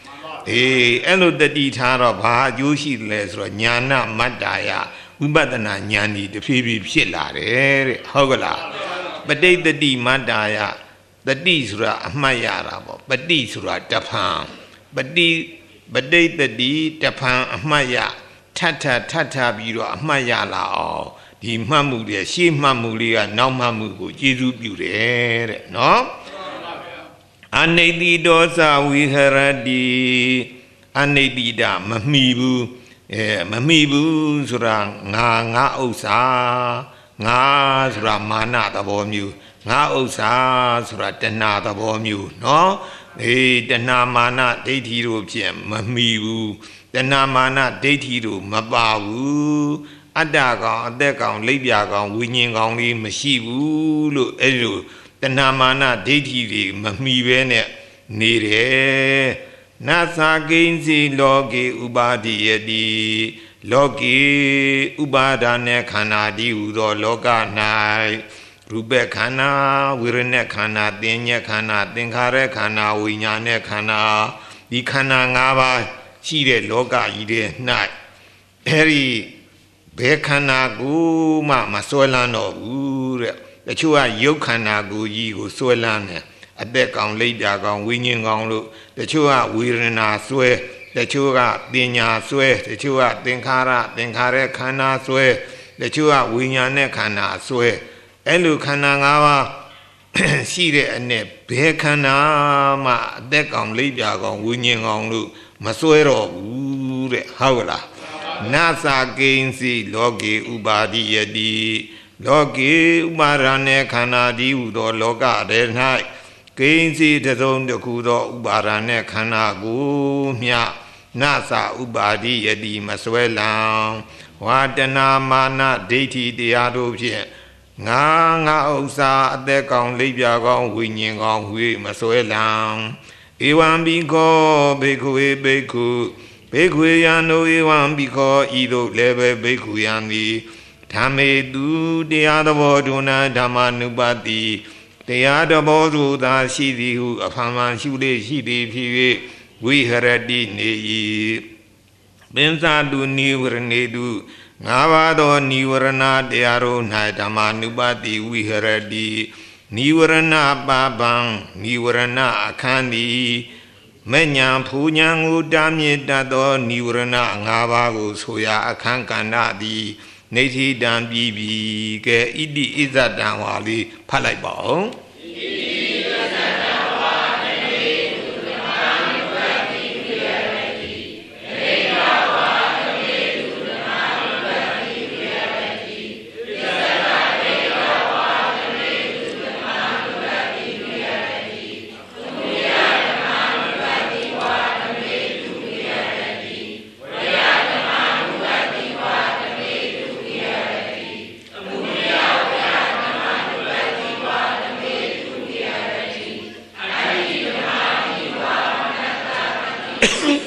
အေးအဲ့လိုတတိထားတော့ဘာအကျိုးရှိလဲဆိုတော့ညာနာမတ္တာယဝိပဿနာဉာဏ်ဒီတဖြည်းဖြည်းဖြစ်လာတယ်တဲ့ဟုတ်ကလားပဋိတတိမတ္တာယတတိဆိုတာအမှတ်ရတာပေါ့ပဋိဆိုတာတဖန်ပဋိပဋိတတိတဖန်အမှတ်ရထပ်ထပ်ထပ်ထပ်ပြီးတော့အမှတ်ရလာအောင်ဒီမှတ်မှုတွေရှေ့မှတ်မှုလေးကနောက်မှတ်မှုကိုကျေစုပြုတယ်တဲ့နော်အနိတိဒောသဝိဟရတိအနိတိတမမီဘူးအဲမမီဘူးဆိုတာငါငါဥစ္စာငါဆိုတာမာနသဘောမျိုးငါဥစ္စာဆိုတာတဏှာသဘောမျိုးနော်အေးတဏှာမာနဒိဋ္ဌိတို့ဖြင့်မမီဘူးတဏှာမာနဒိဋ္ဌိတို့မပါဘူးအတ္တကောင်အသက်ကောင်လိပ်ပြကောင်ဝိညာဉ်ကောင်လေးမရှိဘူးလို့အဲ့လိုတဏှာမာနဒိဋ္ဌိတွေမမီပဲနဲ့နေတယ်နသကိဉ္စီလောကေဥပါတိယတိလောကေဥပါဒာနဲ့ခန္ဓာဒီဟူသောလောက၌ရူပခန္ဓာဝေရณะခန္ဓာသင်ညက်ခန္ဓာသင်္ခါရခန္ဓာဝိညာဉ်ခန္ဓာဒီခန္ဓာ၅ပါးရှိတဲ့လောကကြီးတဲ့၌အဲဒီဘယ်ခန္ဓာကိုမှမစွဲလန်းတော့ဘူးတဲ့တချို့ကယုတ်ခန္ဓာကိုကြီးကိုစွဲလန်းတယ်အသက်ကောင်လိပ်ပြကောင်ဝိညာဉ်ကောင်လို့တချို့ကဝေဒနာစွဲတချို့ကပညာစွဲတချို့ကသင်္ခါရသင်္ခါရခန္ဓာစွဲတချို့ကဝိညာဉ်နဲ့ခန္ဓာစွဲအဲ့လိုခန္ဓာ၅ပါးရှိတဲ့အ내ဘယ်ခန္ဓာမှအသက်ကောင်လိပ်ပြကောင်ဝိညာဉ်ကောင်လို့မစွဲတော့ဘူးတဲ့ဟုတ်လားနသကိဉ္စီလောကေဥပါတိယတိလောကေဥပါဒာနဲ့ခန္ဓာဒီဟူသောလောကထဲ၌ကိဉ္စီတစုံတစ်ခုသောဥပါဒာနဲ့ခန္ဓာကိုမြနသဥပါတိယတိမစွဲလံဝါတနာမာနဒိဋ္ဌိတရားတို့ဖြင့်ငါငါဥစ္စာအသက်ကောင်လိပ်ပြကောင်ဝိညာဉ်ကောင်ဟွေမစွဲလံဧဝံဘိခောဘေခွေဘေခုဘေခွေယံတို့ဧဝံဘိခောဤသို့လည်းပဲဘေခုယံသည်ဓမ္မေတုတရားသဘောဒုနာဓမ္မနုပတိတရားသဘောသို့သာရှိသည်ဟုအဖန်ဖန်ရှုလေရှိသည်ဖြစ်၍ဝိဟရတိနေ၏ပင်စာတုနိဝရဏေတုငါးပါးသောနိဝရဏတရားတို့၌ဓမ္မနုပတိဝိဟရတိနိဝရဏပပံနိဝရဏအခန်းသည်မဉ္ဇဉ်ဖူဉ္ဇဉ်ကိုတာမြင့်တတ်သောနိဝရဏငါးပါးကိုဆိုရာအခန်းကဏ္ဍသည်နေတိတံပြီးပြီကဲဣတိဣဇတံဝါလေးဖတ်လိုက်ပါဦးဣတိဣဇတံဝါနေတုဓမ္မနုပတိဝိဟရတိဒေဝဝါနေတုဓမ္မနုပတိဝိဟရတိဣဇတဒေဝဝါနေတုဓမ္မနုပတိဝိဟရတိသမုယဓမ္မနုပတိဝါနေတုဝိဟရတိဝေယဓမ္မနုပတိဝါနေတုဝိဟရတိသမုယဝေယဓမ္မနုပတိဝါနေတုဝိဟရတိအတ္တိဓမ္မတိဝါနတ္တပတိ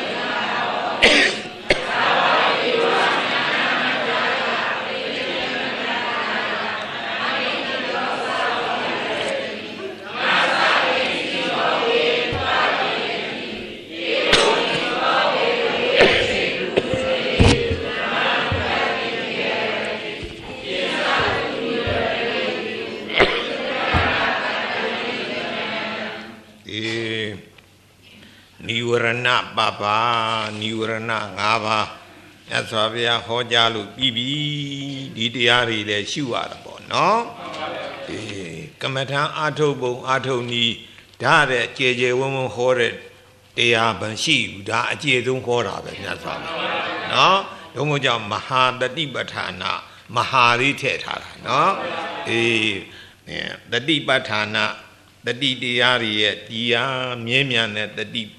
နိဝရဏပပနိဝရဏ၅ပါးမြတ်စွာဘုရားဟောကြားလို့ပြီးပြီဒီတရားတွေလည်းရှုရတာပေါ့နော်အေးကမ္မထံအာထုတ်ပုံအာထုတ်နည်းဒါတဲ့ကျေကျေဝုံဝုံဟောတဲ့တရားဗန်ရှိဘူးဒါအကျေဆုံးဟောတာပဲမြတ်စွာဘုရားနော်ဒုမို့ကြောင့်မဟာတတိပဋ္ဌာနာမဟာလေးထည့်ထားတာနော်အေးတတိပဋ္ဌာနာတတိတရားတွေရဲ့တရားမြဲမြံတဲ့တတိ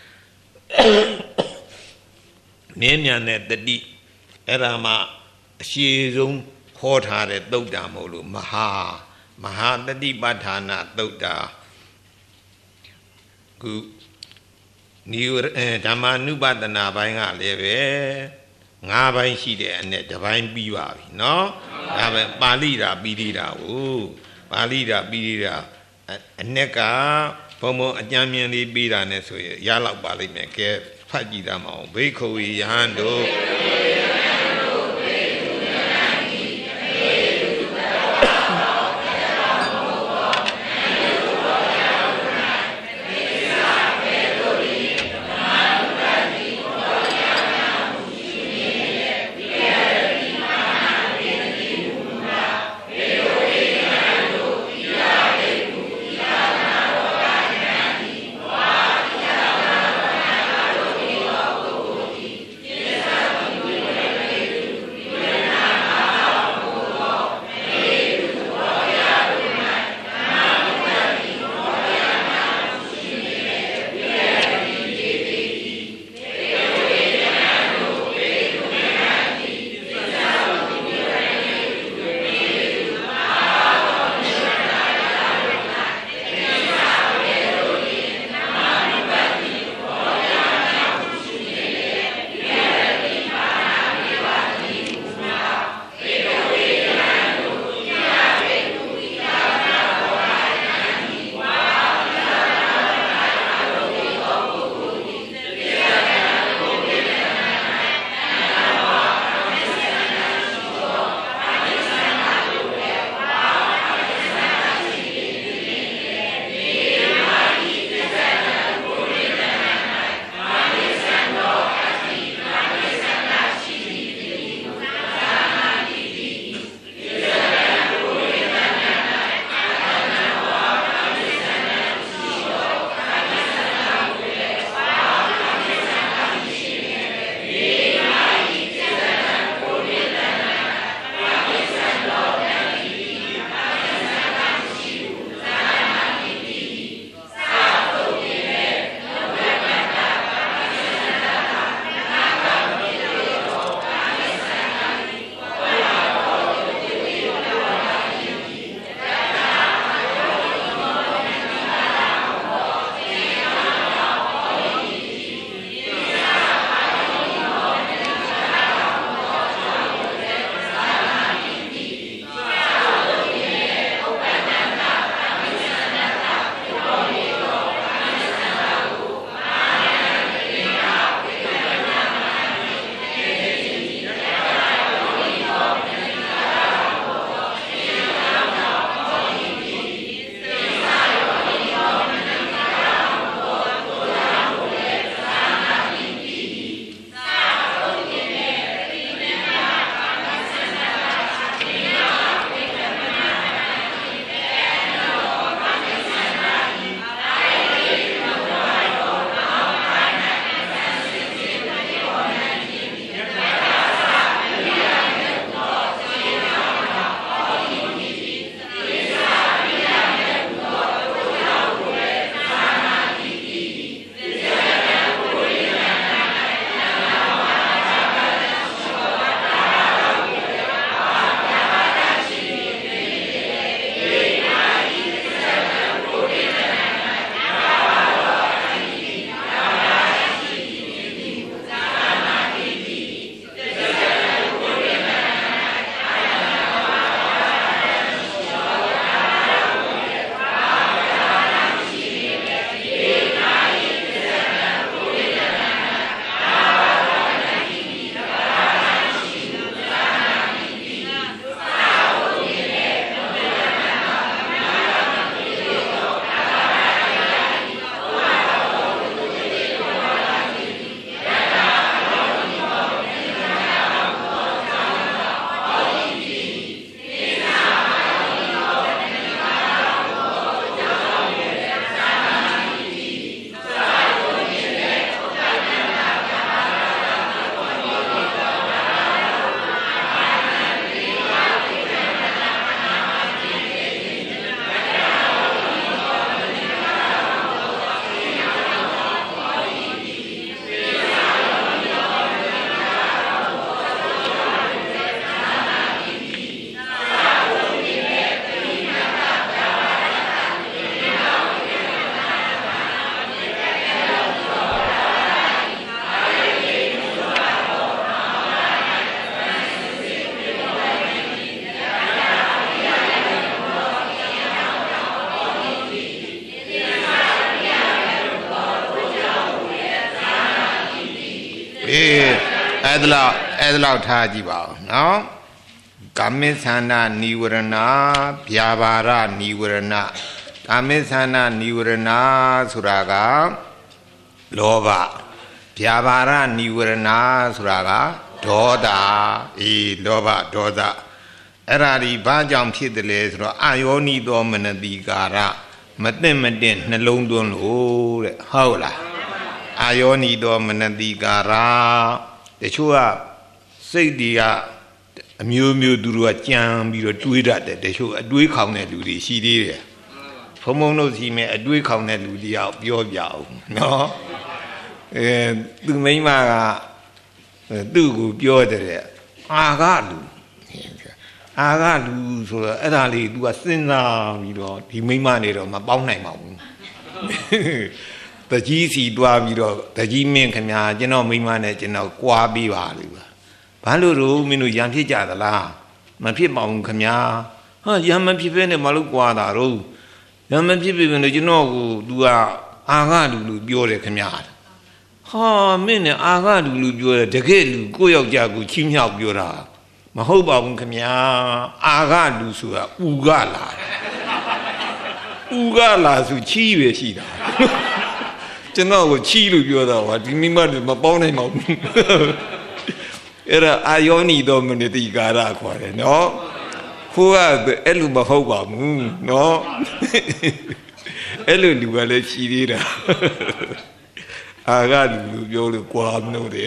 နည်းမြန်တဲ့တတိအဲ့ဒါမှအရှိဆုံးခေါ်ထားတဲ့သုတ်တာမို့လို့မဟာမဟာတတိပဋ္ဌာနာသုတ်တာခုနိဝရဓမ္မနုပဒနာပိုင်းကလည်းပဲငါးပိုင်းရှိတဲ့အ내တစ်ပိုင်းပြီးပါပြီเนาะဒါပဲပါဠိတာပြီးသေးတာဟုတ်ပါဠိတာပြီးသေးတာအ내ကဘုံဘုံအကြမ်းမြင်လေးပြီးတာနဲ့ဆိုရင်ရလောက်ပါလိမ့်မယ်ကဲဖတ်ကြည့်တတ်မအောင်ဘိက္ခုယဟန်တို့အဲ့ဒါလောက်အဲ့ဒါလောက်ထားကြည့်ပါဦးနော်ကာမိသနာနိဝရဏဗျာပါဒနိဝရဏကာမိသနာနိဝရဏဆိုတာကလောဘဗျာပါဒနိဝရဏဆိုတာကဒေါသအေးလောဘဒေါသအဲ့ဒါဒီဘာကြောင့်ဖြစ်တယ်လဲဆိုတော့အာယောနိသောမနတိကာရမသိမတင်နှလုံးသွင်းလို့တဲ့ဟုတ်လားအာယောနိသောမနတိကာရတချို့ကစိတ်တွေကအမျိုးမျိုးသူတို့ကကြံပြီးတော့တွေးတတ်တယ်တချို့အတွေးခေါင်တဲ့လူတွေရှိသေးတယ်ဘုံဘုံတို့စီမဲ့အတွေးခေါင်တဲ့လူတွေရောက်ပြောပြအောင်နော်အဲသူမိန်းမကသူ့ကိုပြောတယ်အာကလူအာကလူဆိုတော့အဲ့ဒါလေး तू ကစဉ်းစားပြီးတော့ဒီမိန်းမနေတော့မပေါင်းနိုင်ပါဘူးတကြီးစီတွားပြီးတော့တကြီးမင်းခင်ဗျာကျွန်တော်မိန်းမနဲ့ကျွန်တော်ကြွားပြီးပါလို့ဘာလို့တော့မင်းတို့ရံဖြစ်ကြသလားမဖြစ်ပါဘူးခင်ဗျာဟာရံမဖြစ်ဖဲနဲ့မလို့ကြွားတာတော့ရံမဖြစ်ပြီလို့ကျွန်တော်ကို तू ကအာကလူလူပြောတယ်ခင်ဗျာဟာမင်းနဲ့အာကလူလူပြောတယ်တကယ်လူကိုယောက်ျားကိုချီးမြှောက်ပြောတာမဟုတ်ပါဘူးခင်ဗျာအာကလူဆိုတာဥကလာဥကလာဆိုချီးပဲရှိတာကျွန်တော်ကိုချီးလို့ပြောတာဟာဒီမိမတွေမပေါင်းနိုင်ပါဘူးအဲ့ဒါအာယောနိသောမနတိကာရခေါ်တယ်နော်ခိုးကအဲ့လိုမဟုတ်ပါဘူးနော်အဲ့လိုလူကလည်းရှိသေးတာအာကလူပြောလို့ကြွားမလို့တယ်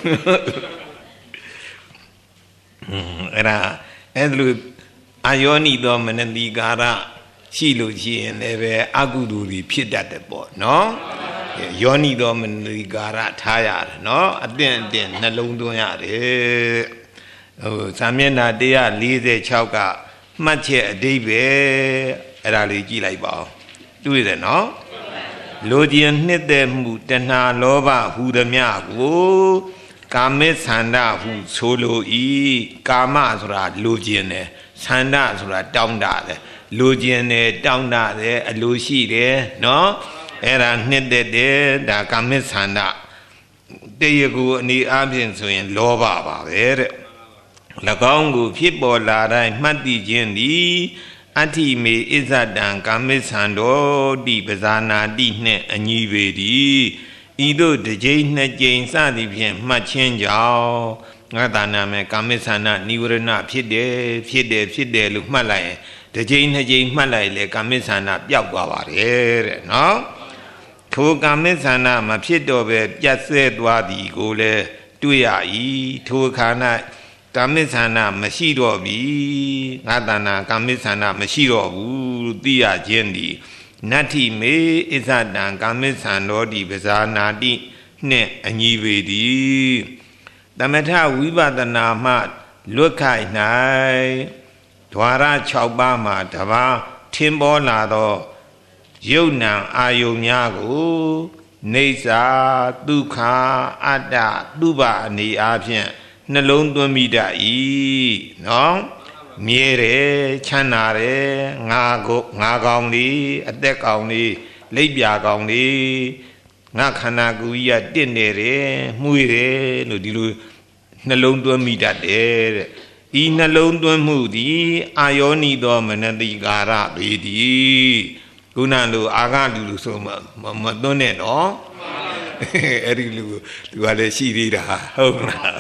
အဲ့ဒါအဲ့လိုအာယောနိသောမနတိကာရရှိလို့ရှိရင်လည်းပဲအကုသိုလ်တွေဖြစ်တတ်တယ်ပေါ့နော်ယောနိသောမနတိကာရထားရတယ်နော်အတင်းအတင်းနှလုံးသွင်းရတယ်ဟိုဇာမျက်နှာone forty-sixကမှတ်ချက်အဓိပ္ပာယ်အဲ့ဒါလေးကြည့်လိုက်ပါဦးတွေ့တယ်နော်လိုချင်နှစ်သက်မှုတဏှာလောဘဟူသည်များကိုကာမေသန္တာဟုဆိုလိုဤကာမဆိုတာလိုချင်တယ်သန္တာဆိုတာတောင်းတတယ်လိုချင်တယ်တောင်းတတယ်အလိုရှိတယ်နော်အဲ့ဒါနှစ်သက်တယ်ဒါကာမေသန္တာတရားကိုအနေအားဖြင့်ဆိုရင်လောဘပါပဲတဲ့၎င်းကိုဖြစ်ပေါ်လာတိုင်းမှတ်သိခြင်းသည်အဋ္ဌိမေဣဇတံကာမေသန္တောတိပဇာနာတိနှင့်အညီပေသည်ဤသို့တစ်ကြိမ်နှစ်ကြိမ်စသည်ဖြင့်မှတ်ခြင်းကြောင့်ငါသာနာမဲ့ကာမေသန္တာနိဝရဏဖြစ်တယ်ဖြစ်တယ်ဖြစ်တယ်လို့မှတ်လိုက်ရင်တစ်ကြိမ်နှစ်ကြိမ်မှတ်လိုက်လေကာမေသန္တာပျောက်သွားပါတယ်တဲ့နော်ထိုကာမေသန္တာမဖြစ်တော့ပဲပြတ်ဆဲသွားသည်ကိုလည်းတွေ့ရ၏ထိုခါ၌ကာမေသန္တာမရှိတော့ပြီငါသာနာကာမေသန္တာမရှိတော့ဘူးသိရခြင်းသည်နတ္ထိမေဣဇတံကာမေသန္တောတိပဇာနာတိနှင့်အညီပေသည်သမထဝိပဿနာမှလွတ်ခိုက်၌ဓဝါရ၆ပါးမှာတပါးထင်ပေါ်လာသောယုတ်နံအာယုန်များကိုနေစာဒုက္ခအတ္တသုဘအနေအားဖြင့်နှလုံးသွင်းမိတတ်၏နော်မြဲတယ်ချမ်းသာတယ်ငါကိုငါကောင်လေးအသက်ကောင်လေးလိပ်ပြာကောင်လေးငါခန္ဓာကိုယ်ကြီးကတင့်နေတယ်မှုရတယ်လို့ဒီလိုနှလုံးသွင်းမိတတ်တယ်တဲ့ဤနှလုံးသွင်းမှုသည်အာယောနိသောမနတိကာရပေသည်ခုနလိုအာဃလူလူဆိုမသွန်းနဲ့နော်အဲ့ဒီလူလူကလည်းရှိသေးတာဟုတ်လား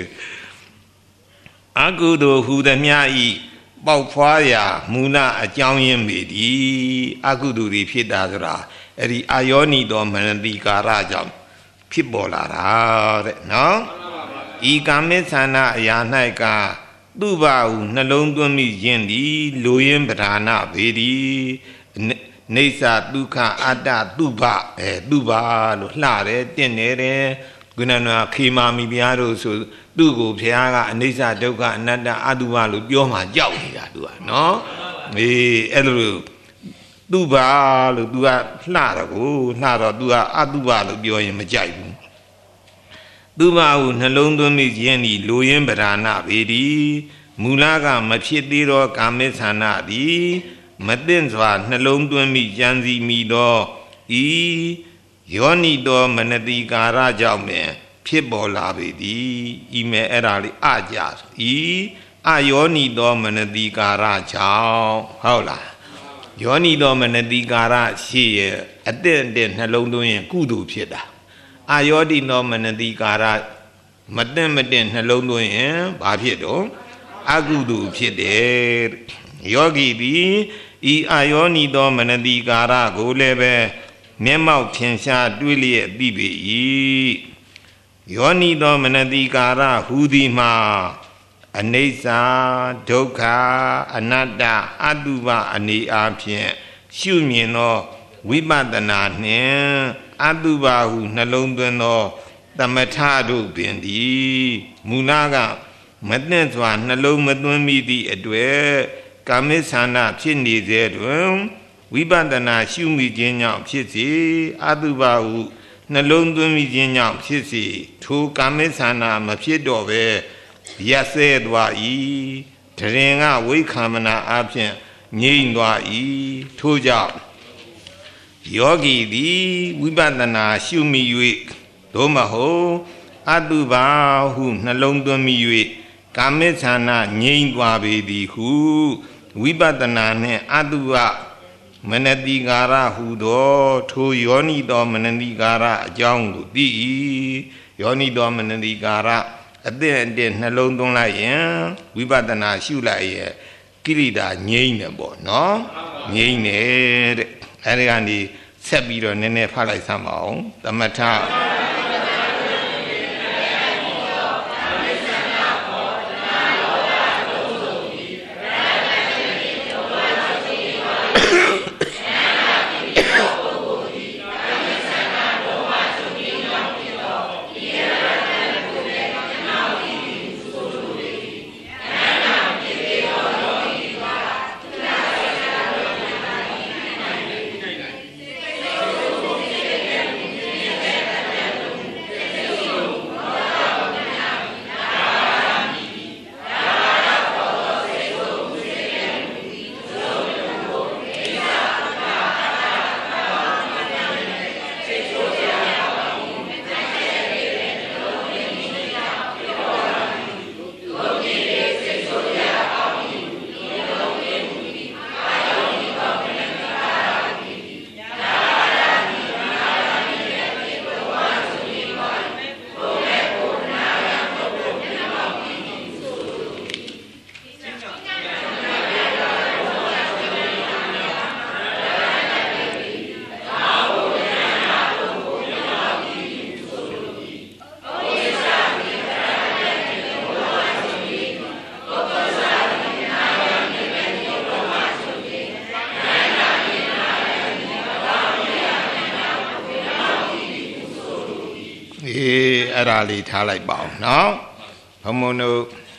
အကုသိုလ်ဟူသည်မြဤပေါက်ဖွားရာမူလအကြောင်းရင်းပေသည်အကုသိုလ်တွေဖြစ်တာဆိုတာအဲ့ဒီအာယောနိသောမနတိကာရကြောင့်ဖြစ်ပေါ်လာတာတဲ့နော်ဤကာမေသန္တာအရာ၌ကသူ့ဘာဟုနှလုံးသွင်းမိခြင်းသည်လိုရင်းပဓာနပေသည်နေသဒုက္ခအတ္တသူ့ဘာအဲသူ့ဘာလို့လှတယ်တင့်နေတယ်ကုဏနာခေမာမိပြားတို့ဆိုသူ့ကိုဘုရားကအနိစ္စဒုက္ခအနတ္တအတုပလို့ပြောမှကြောက်နေတာသူကနော်အေးအဲ့လိုသူ့ဘာလို့သူကလှတော့ကိုလှတော့သူကအတုပလို့ပြောရင်မကြိုက်ဘူးသူ့ဘာဟုနှလုံးသွင်းမိခြင်းသည်လိုရင်းပဓာနပေသည်မူလကမဖြစ်သေးသောကာမေသန္တာသည်မသိစွာနှလုံးသွင်းမိကြံစီမိသောဤယောနိသောမနတိကာရကြောင့်ပင်ဖြစ်ပေါ်လာပေသည်ဤမဲ့အဲ့ဒါလေးအကြဤအယောနိသောမနတိကာရကြောင့်ဟုတ်လားယောနိသောမနတိကာရရှိရဲ့အတဲ့တဲ့နှလုံးသွင်းရင်ကုသိုလ်ဖြစ်တာအယောတိသောမနတိကာရမတဲ့မတဲ့နှလုံးသွင်းရင်ဘာဖြစ်တော့အကုသိုလ်ဖြစ်တယ်ယောဂီသည်ဤအယောနိသောမနတိကာရကိုလည်းပဲမျက်မှောက်ထင်ရှားတွေ့လျက်သိပေ၏ယောနိသောမနတိကာရဟူသည်မှာအနိစ္စဒုက္ခအနတ္တအတုပအနေအားဖြင့်ရှုမြင်သောဝိပဿနာနှင့်အတုပဟုနှလုံးသွင်းသောသမထတို့ပင်သည်မူလကမသိစွာနှလုံးမသွင်းမိသည့်အတွေ့ကာမိသနာဖြစ်နေစေတွင်ဝိပဿနာရှုမိခြင်းကြောင့်ဖြစ်စေအတုပဟုနှလုံးသွင်းမိခြင်းကြောင့်ဖြစ်စေထိုကာမိသနာမဖြစ်တော့ပဲရက်ဆဲသွား၏တရင်ကဝိခံမနာအဖြင့်ငြိမ့်သွား၏ထို့ကြောင့်ယောဂီသည်ဝိပဿနာရှုမိ၍သို့မဟုတ်အတုပါဟုနှလုံးသွင်းမိ၍ကာမိသနာငြိမ့်သွားပေသည်ဟုဝိပဿနာနှင့်အတုပမနတိကာရဟုသောထိုယောနိသောမနတိကာရအကြောင်းကိုသိ၏ယောနိသောမနတိကာရအတဲ့အတဲ့နှလုံးသွင်းလိုက်ရင်ဝိပဿနာရှုလိုက်ရဲ့ကိရိတာငြိမ့်တယ်ပေါ့နော်ငြိမ့်တယ်တဲ့အဲဒီကနေဆက်ပြီးတော့နည်းနည်းဖတ်လိုက်စမ်းပါအောင်သမထအဲ့ဒါလေးထားလိုက်ပါအောင်နော်ဘုံဘုံတို့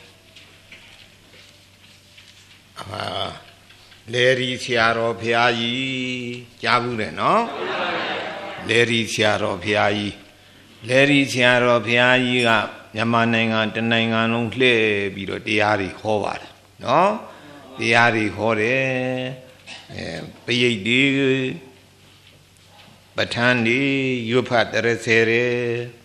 အာလေရီဆရာတော်ဘုရားကြီးကြားဘူးတယ်နော်လေရီဆရာတော်ဘုရားကြီးလေရီဆရာတော်ဘုရားကြီးကမြန်မာနိုင်ငံတနိုင်ငံလုံးလှည့်ပြီးတော့တရားတွေဟောပါတယ်နော်တရားတွေဟောတယ်အဲပရိတ်တွေပဋ္ဌာန်းတွေရွတ်ဖတ်တရစေတယ်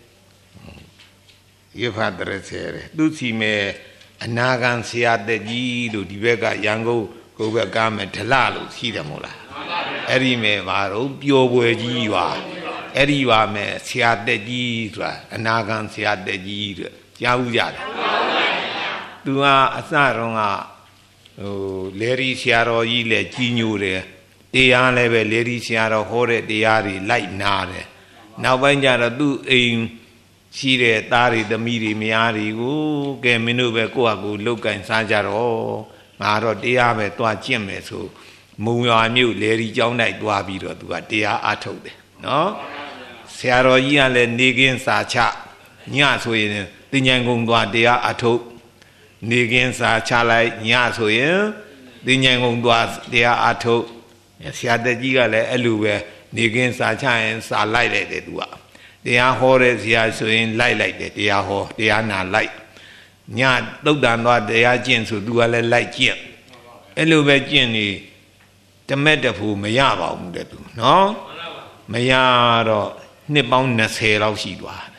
ရွတ်ဖတ်တရစေတယ်သူစီမဲ့အနာဂံဆရာတက်ကြီးလို့ဒီဘက်ကရန်ကုန်ကိုဘက်ကမဲ့ဒလလို့ရှိတယ်မို့လားအဲ့ဒီမဲ့ဘာတော့ပျော်ပွဲကြီးပါအဲ့ဒီပါမဲ့ဆရာတက်ကြီးဆိုတာအနာဂံဆရာတက်ကြီးတဲ့ကြားဘူးကြတယ်သူကအစတုန်းကဟိုလေရီဆရာတော်ကြီးလည်းကြီးညိုတယ်တရားလည်းပဲလေရီဆရာတော်ဟောတဲ့တရားတွေလိုက်နာတယ်နောက်ပိုင်းကျတော့သူ့အိမ်ရှိတဲ့သားတွေသမီးတွေမယားတွေကိုကဲမင်းတို့ပဲကိုယ့်ဟာကိုယ်လောက်ကင်စားကြတော့ငါတော့တရားပဲတွားကျင့်မယ်ဆိုမုံရွာမြို့လေရီကျောင်း၌တွားပြီးတော့သူကတရားအားထုတ်တယ်နော်ဆရာတော်ကြီးကလည်းနေကင်းစာချညဆိုရင်တင်ញံကုန်သွားတရားအားထုတ်နေကင်းစာချလိုက်ညဆိုရင်တင်ញံကုန်သွားတရားအားထုတ်ဆရာတက်ကြီးကလည်းအဲ့လိုပဲနေကင်းစာချရင်စာလိုက်လိုက်တယ်သူကတရားဟောတဲ့ဆရာဆိုရင်လိုက်လိုက်တယ်တရားဟောတရားနာလိုက်ညသုတ်တန်သွားတရားကျင့်ဆိုသူကလည်းလိုက်ကျင့်အဲ့လိုပဲကျင့်နေတမက်တဖူမရပါဘူးတဲ့သူနော်မရတော့နှစ်ပေါင်း၂၀လောက်ရှိသွားတယ်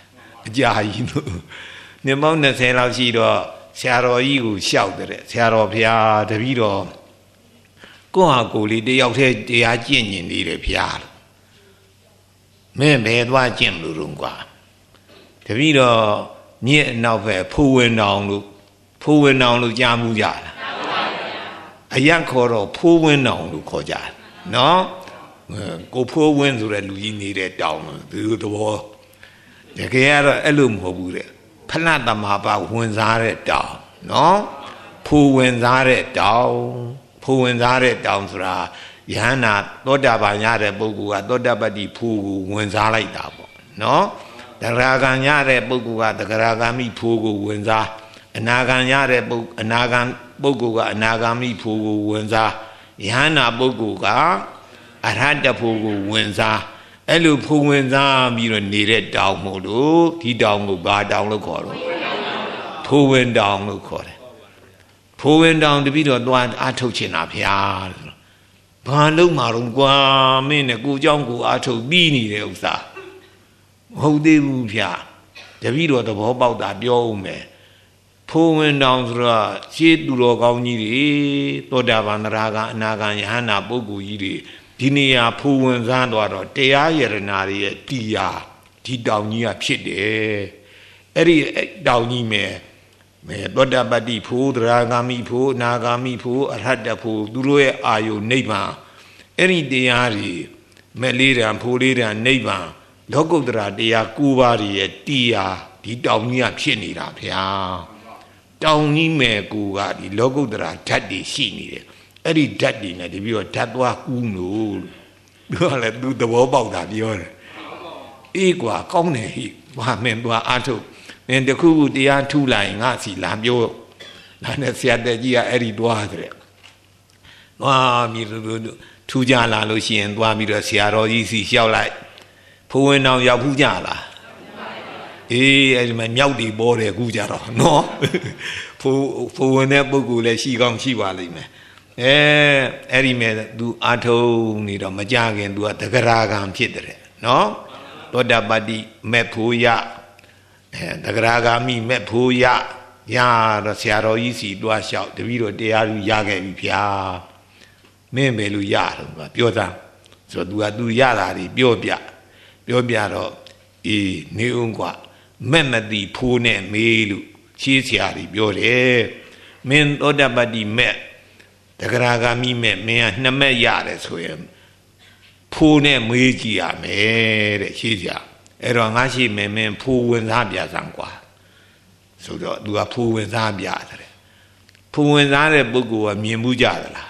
ကြာကြီးလို့နှစ်ပေါင်းနှစ်ဆယ်လောက်ရှိတော့ဆရာတော်ကြီးကိုလျှောက်တဲ့ဆရာတော်ဘုရားတပည့်တော်ကိုယ့်ဟာကိုယ်လေးတယောက်တည်းတရားကျင့်ကျင်နေတယ်ဘုရားမင်းဘယ်သွားကျင့်လို့တော့ကွာတပည့်တော်ညစ်အနောက်ဘက်ဖိုးဝင်တောင်လို့ဖိုးဝင်တောင်လို့ကြားမှုကြလားအရက်ခေါ်တော့ဖိုးဝင်တောင်လို့ခေါ်ကြတယ်နော်ကိုဖိုးဝင်ဆိုတဲ့လူကြီးနေတဲ့တောင်သူသဘောတကယ်ကတော့အဲ့လိုမဟုတ်ဘူးတဲ့ဖလတ်သမဘာဝင်စားတဲ့တောင်နော်ဖိုးဝင်စားတဲ့တောင်ဖိုးဝင်စားတဲ့တောင်ဆိုတာယဟန္တာသောတာပန်ရတဲ့ပုဂ္ဂိုလ်ကသောတာပတ္တိဖိုးကိုဝင်စားလိုက်တာပေါ့နော်တဂရဂံရတဲ့ပုဂ္ဂိုလ်ကတဂရဂံမိဖိုးကိုဝင်စားအနာဂံရတဲ့ပုဂ္ဂိုလ်အနာဂံပုဂ္ဂိုလ်ကအနာဂံမိဖိုးကိုဝင်စားယဟန္တာပုဂ္ဂိုလ်ကအရဟတဖိုးကိုဝင်စားအဲ့လိုဖိုးဝင်စားပြီးတော့နေတဲ့တောင်မို့လို့ဒီတောင်ကိုဘာတောင်လို့ခေါ်တော့ဖိုးဝင်တောင်လို့ခေါ်တယ်ဖိုးဝင်တောင်တပြီးတော့သွားအားထုတ်ချင်တာဗျာဘာလို့မှာတော့ကွာမင်းနဲ့ကိုเจ้าကိုအားထုတ်ပြီးနေတဲ့ဥစ္စာမဟုတ်သေးဘူးဗျာတပြီးတော့သဘောပေါက်တာပြောဦးမယ်ဖိုးဝင်တောင်ဆိုတော့ရှေးသူတော်ကောင်းကြီးတွေသောတာပန်သရဂံအနာဂံယဟန္တာပုဂ္ဂိုလ်ကြီးတွေဒီနေရာဖိုးဝင်စားသွားတော့တရားယရနာတွေရဲ့တရားဒီတောင်ကြီးကဖြစ်တယ်အဲ့ဒီတောင်ကြီးမဲ့မဲသောတာပတ္တိဖိုးသရဂါမိဖိုးအနာဂါမိဖိုးအရဟတဖိုးသူတို့ရဲ့အာယုနိဗ္ဗာန်အဲ့ဒီတရားတွေမဲ့လေးတံဖိုးလေးတံနိဗ္ဗာန်လောကုတ္တရာတရား၉ပါးရဲ့တရားဒီတောင်ကြီးကဖြစ်နေတာဗျာတောင်ကြီးမဲ့ကိုကဒီလောကုတ္တရာဓာတ်တွေရှိနေတယ်အဲ့ဒီဓာတ်တွေနဲ့တပြီးတော့ဓာတ်သွားကူးလို့ပြောလဲသူသဘောပေါက်တာပြောတယ်အေးကွာကောင်းတယ်ဟိဘာမင်းသွားအားထုတ်မင်းတခုခုတရားထူလိုက်ငါစီလာပြောလာနဲ့ဆရာတက်ကြီးကအဲ့ဒီသွားတဲ့သွားပြီးတော့ထူကြလာလို့ရှိရင်သွားပြီးတော့ဆရာတော်ကြီးစီလျှောက်လိုက်ဖိုးဝင်အောင်ရောက်ဘူးကြလားအေးအဲ့ဒီမှာမြောက်တီပေါ်တယ်ကူကြတော့နော်ဖိုးဖိုးဝင်တဲ့ပုဂ္ဂိုလ်လည်းရှိကောင်းရှိပါလိမ့်မယ်အဲအဲ့ဒီမဲ့သူအာထုံနေတော့မကြခင်သူကတဂရဂံဖြစ်တယ်နော်သောတာပတ္တိမဲ့ဖို့ရအဲတဂရဂါမိမဲ့ဖို့ရရတော့ဆရာတော်ကြီးစီတွားလျှောက်တပည့်တော်တရားလူရခဲ့ပြီဗျာမင်းပဲလူရတော့ပြောသားဆိုတော့ तू က तू ရတာတွေပြောပြပြောပြတော့အေးနေဦးကွာမဲ့မတိဖိုးနဲ့မေးလို့ရှင်းဆရာကြီးပြောတယ်မင်းသောတာပတ္တိမဲ့တဂရဂါမိမဲ့မင်းကနှစ်မဲ့ရတယ်ဆိုရင်ဖိုးနဲ့မေးကြည့်ရမယ်တဲ့ရှင်းဆရာအဲ့တော့ငါရှိမယ်မင်းဖိုးဝင်စားပြစမ်းကွာဆိုတော့ तू ကဖိုးဝင်စားပြတယ်ဖိုးဝင်စားတဲ့ပုဂ္ဂိုလ်ကမြင်မှုကြသလား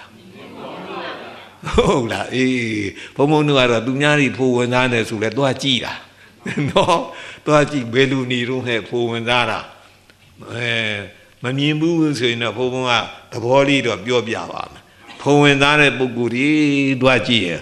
ဟုတ်လားအေးဘုံဘုံတို့ကတော့သူများတွေဖိုးဝင်စားတယ်ဆိုလဲသွားကြည့်တာနော်သွားကြည့်ဘယ်လူနေတော့ဟဲ့ဖိုးဝင်စားတာအဲမမြင်ဘူးဆိုရင်တော့ဘုံဘုံကသဘောလေးတော့ပြောပြပါမယ်ဖိုးဝင်စားတဲ့ပုဂ္ဂိုလ်တွေသွားကြည့်ရ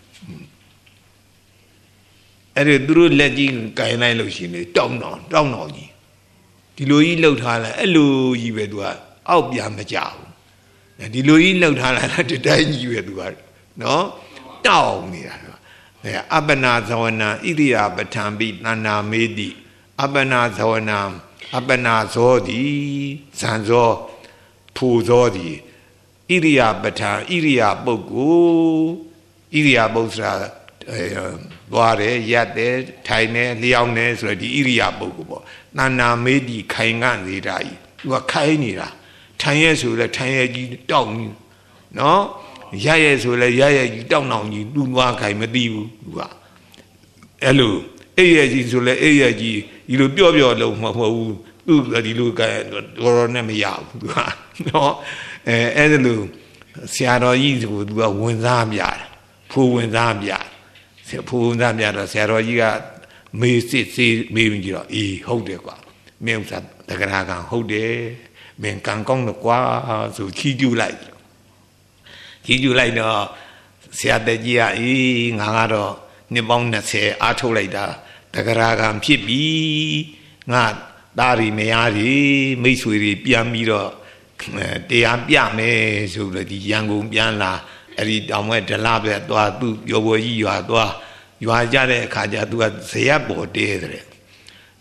အဲ့ဒီသူတို့လက်ကြီးကင်လိုက်လို့ရှိရင်တောင်းတောင်းတောင်းတောင်းကြီးဒီလိုကြီးလှုပ်ထားလိုက်အဲ့လိုကြီးပဲသူကအောက်ပြန်မကြဘူးဒီလိုကြီးလှုပ်ထားလိုက်တတိုင်းကြီးပဲသူကနော်တောင်းနေတာအဲအပ္ပနာဇဝနာဣရိယာပဋ္ဌံပိတဏ္ဏမေတိအပ္ပနာဇဝနာအပ္ပနာဇောတိဇံဇောဖူဇောတိဣရိယာပဋ္ဌံဣရိယာပုဂ္ဂိုလ်ဣရိယာပု္ပ္ပစာသွားတယ်ရက်တယ်ထိုင်တယ်လျောင်းတယ်ဆိုတော့ဒီဣရိယာပုဂ္ဂိုလ်ပေါ့တဏ္ဏမေတိခိုင်ကနေတာကြီးသူကခိုင်နေတာထိုင်ရဲဆိုလဲထိုင်ရဲကြီးတောက်နော်ရရဲဆိုလဲရရဲကြီးတောက်နောင်ကြီးသူ့နွားခိုင်မသိဘူးသူကအဲ့လိုအိရဲကြီးဆိုလဲအိရဲကြီးဒီလိုပြော့ပြော့လုံးမဟုတ်ဘူးသူဒီလိုကတော်နဲ့မရဘူးသူကနော်အဲအဲ့ဒါလိုဆရာတော်ကြီးကိုသူကဝင်စားပြတယ်ဖိုးဝင်စားပြတယ်ဖိုးဝင်စားပြတော့ဆရာတော်ကြီးကမေးစစ်စေးမေးပြီးတော့အေးဟုတ်တယ်ကွာမင်းဥစ္စာတဂရကံဟုတ်တယ်မင်းကံကောင်းတော့ကွာဆိုချီးကျူးလိုက်ချီးကျူးလိုက်တော့ဆရာတကြီးကအေးငါကတော့နှစ်ပေါင်း၂၀အားထုတ်လိုက်တာတဂရကံဖြစ်ပြီငါသားရီမယားရီမိတ်ဆွေတွေပြန်ပြီးတော့တရားပြမယ်ဆိုတော့ဒီရန်ကုန်ပြန်လာအဲ့ဒီတောင်မဲ့ဒလပဲသွားသူ့ရောဘွယ်ကြီးရွာသွားရွာကြတဲ့အခါကျသူကဇရက်ပေါ်တဲတဲ့ဇ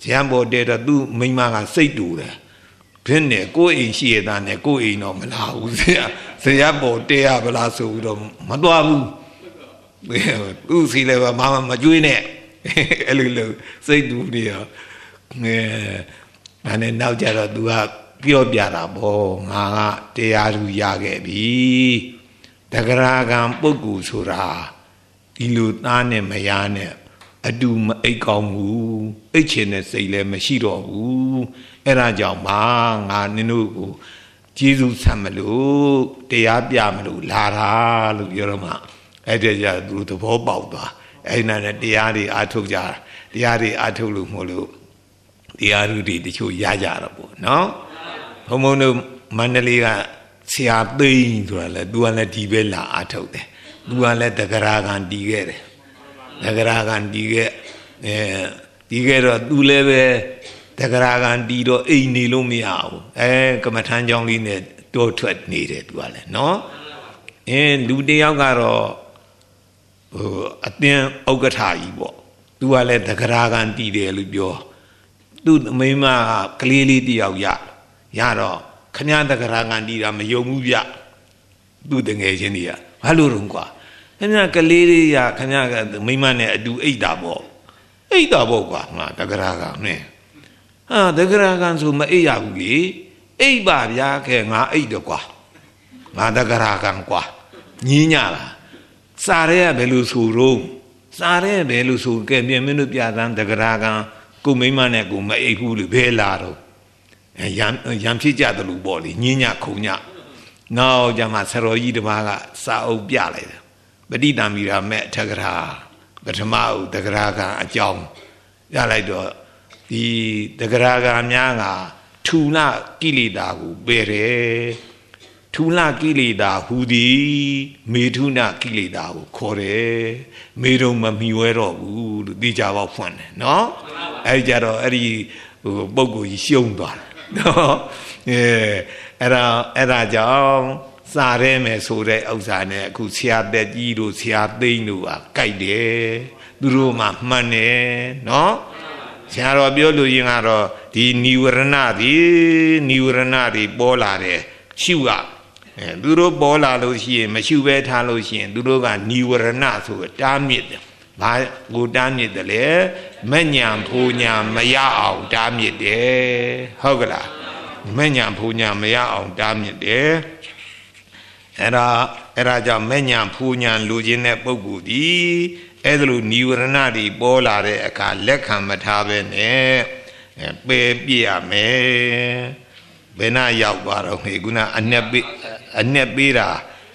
ရံပေါ်တဲ့တော့သူ့မိမကစိတ်တူတယ်ဘယ်နဲ့ကိုယ်အိမ်ရှိရတာနဲ့ကိုယ်အိမ်တော့မလာဘူးဇရာဇရာပေါ်တဲရဗလားဆိုပြီးတော့မသွားဘူးသူ့စီလည်းမမကြွေးနဲ့အဲ့လိုလိုစိတ်တူနေရောအဲအဲ့နဲ့နောက်ကြတော့ तू ကပြောပြတာပေါ့ငါကတရားသူရခဲ့ပြီတဂရကံပုဂ္ဂိုလ်ဆိုတာဒီလိုသားနဲ့မယားနဲ့အတူမအိတ်ကောင်းဘူးအိတ်ချင်တဲ့စိတ်လည်းမရှိတော့ဘူးအဲ့ဒါကြောင့်မှငါနင်တို့ကိုကျေးဇူးဆက်မလို့တရားပြမလို့လာတာလို့ပြောတော့မှအဲ့ဒါကြသူသဘောပေါက်သွားအဲ့ဒါနဲ့တရားတွေအားထုတ်ကြတရားတွေအားထုတ်လို့မဟုတ်လို့တရားလူတွေတချို့ရကြတော့ပေါ့နော်ဘုံဘုံတို့မန္တလေးကဆရာသိန်းဆိုတာလေသူကလည်းဒီပဲလာအားထုတ်တယ်သူကလည်းတဂရကံတီးခဲ့တယ်တဂရကံတီးခဲ့အဲတီးခဲ့တော့သူလည်းပဲတဂရကံတီးတော့အိမ်နေလို့မရဘူးအဲကမ္မထမ်းကြောင်းလေးနဲ့တောထွက်နေတယ်သူကလည်းနော်အင်းလူတယောက်ကတော့ဟိုအတင်းဥက္ကဋ္ဌကြီးပေါ့သူကလည်းတဂရကံတီးတယ်လို့ပြောသူ့မိမကလေးလေးတယောက်ရရတော့ခဏတဂရကံတီးတာမယုံဘူးဗျသူ့တငယ်ချင်းတွေကဘာလို့တော့ကွာခဏကလေးလေးရခဏကမိမနဲ့အတူအိတ်တာပေါ့အိတ်တာပေါ့ကွာငါတဂရကံနဲ့ဟာတဂရကံဆိုမအိတ်ရဘူးလေအိတ်ပါဗျာခဲငါအိတ်တော့ကွာငါတဂရကံကွာညင်းညလားစားရဲဘယ်လိုဆိုတော့စားရဲဘယ်လိုဆိုကဲပြင်မင်းတို့ပြသန်းတဂရကံကိုမိမနဲ့ကိုမအိတ်ဘူးလို့ဘယ်လာတော့ရံရံဖြစ်ကြတယ်လို့ပေါ့လေညင်းညခုံညနောက်ကြမှာဆရောကြီးတစ်ပါးကစာအုပ်ပြလိုက်တယ်ပဋိသင်္မိရာမဲ့ထဂရာပထမဥတဂရကံအကြောင်းရလိုက်တော့ဒီတဂရကံများကထူလကိလေသာကိုပယ်တယ်ထူလကိလေသာဟူသည်မေထုနကိလေသာကိုခေါ်တယ်မေတုံမမီဝဲတော့ဘူးလို့သိကြပါဖွင့်တယ်နော်အဲ့ကြတော့အဲ့ဒီဟိုပုဂ္ဂိုလ်ကြီးရှုံးသွားတယ်နော်အဲအဲ့ဒါအဲ့ဒါကြောင့်စားရဲမယ်ဆိုတဲ့ဥစ္စာနဲ့အခုဆရာတက်ကြီးတို့ဆရာသိန်းတို့ကကြိုက်တယ်သူတို့မှမှန်တယ်နော်ဆရာတော်ပြောလို့ရင်ကတော့ဒီနိဝရဏဒီနိဝရဏဒီပေါ်လာတယ်ရှုကအဲသူတို့ပေါ်လာလို့ရှိရင်မရှုပဲထားလို့ရှိရင်သူတို့ကနိဝရဏဆိုတားမြစ်တယ်ဘာကိုတားမြစ်တယ်လေမဲ့ညာဖိုးညာမရအောင်တားမြစ်တယ်ဟုတ်ကလားမဲ့ညာဖိုးညာမရအောင်တားမြစ်တယ်အဲ့ဒါအဲ့ဒါကြောင့်မဲ့ညာဖိုးညာလူချင်းတဲ့ပုဂ္ဂိုလ်ဒီအဲ့ဒါလိုနိဝရဏတွေပေါ်လာတဲ့အခါလက်ခံမထားပဲနဲ့ပယ်ပြရမယ်ဘယ်နှရောက်သွားတော့ဟေခုနအနဲ့ပေးအနဲ့ပေးတာ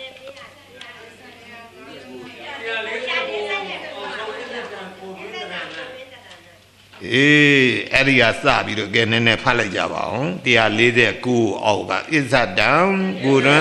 အေးအဲ့ဒီကစပြီးတော့ကဲနည်းနည်းဖတ်လိုက်ကြပါအောင်one forty-nineအောက်ကဣဇဒံကိုရံ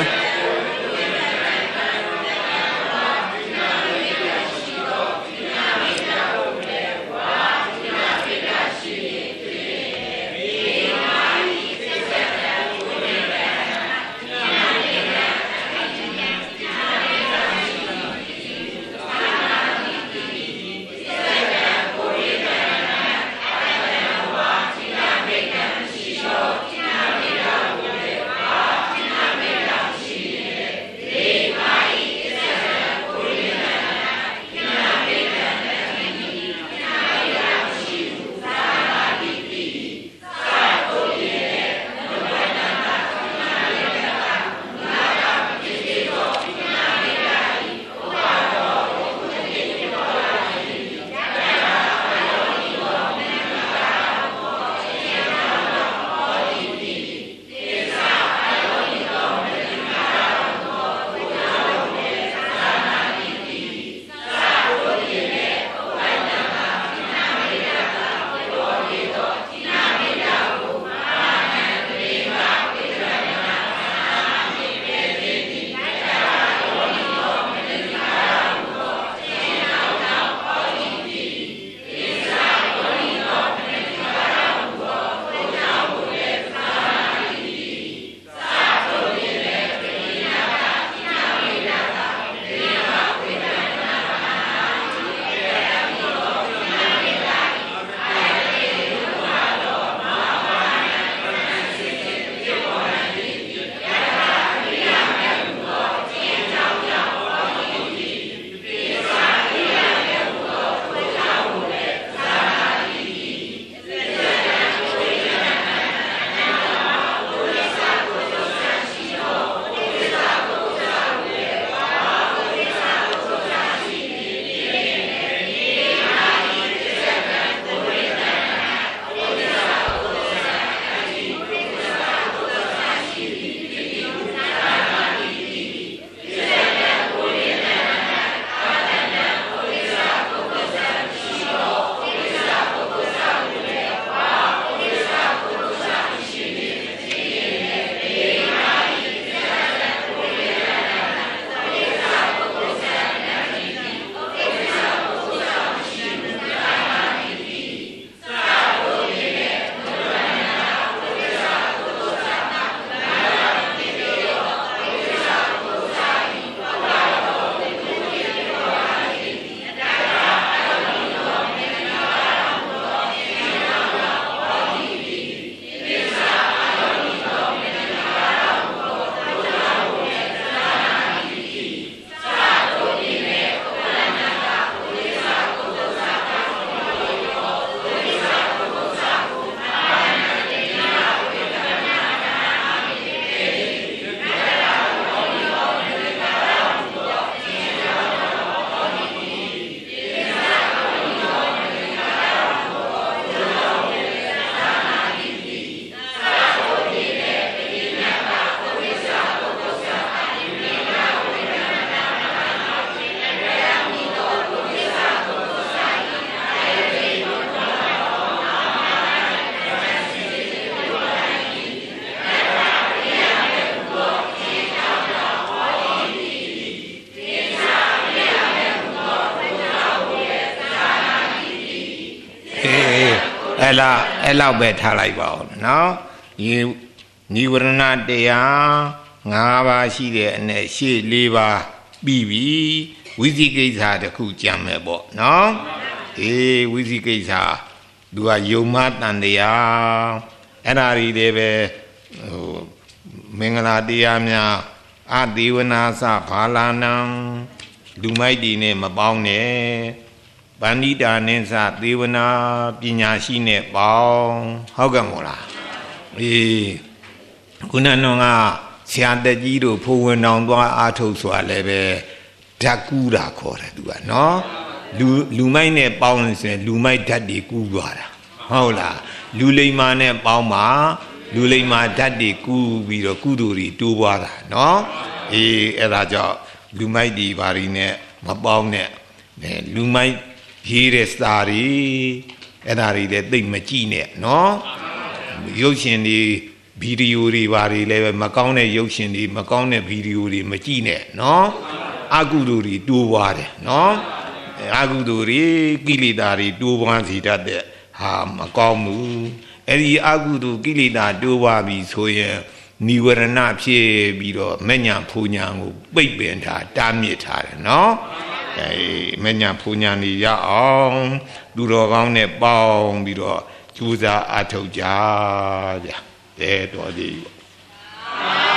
Ella ella beta like bow. Now you you were not there. Ngava she and she liver bibi. Wizzy gates had a cool jammer. No? Eh, Wizzy gates are. Do a yomat and they are. And I read ever Mingala diamia. Adivanasa Palanam. Do my dinner about ne. Bandita Nensa Divana Pinyashine Bao Hogamora. E Kunanonga Sianda Gido Puan on Ato Swalebe Takura Kora, no? Lumine Bounce and Lumai Daddy Kugara. Hola, Lulemane Bauma, Lulema Daddy Kubi or Kuduri, Duwara, no? E Eraja, Lumai di Varine, Mabaune, Lumai. Here is Dari, and I read that thing machine, no? Yoshin the Bidiuri Vari Leve Macone, Yoshin the Macone Bidiuri machine, no? Aguduri do water, no? Aguduri, Gilidari do one seat at the Hamacomu, and the Agudu Gilida do wabi so ye, newer and not Bido, Menya Punyang, baby and damn it, no? Menya Punyani ya on, Duro on a bong, Bido, Chusa Atoja, there,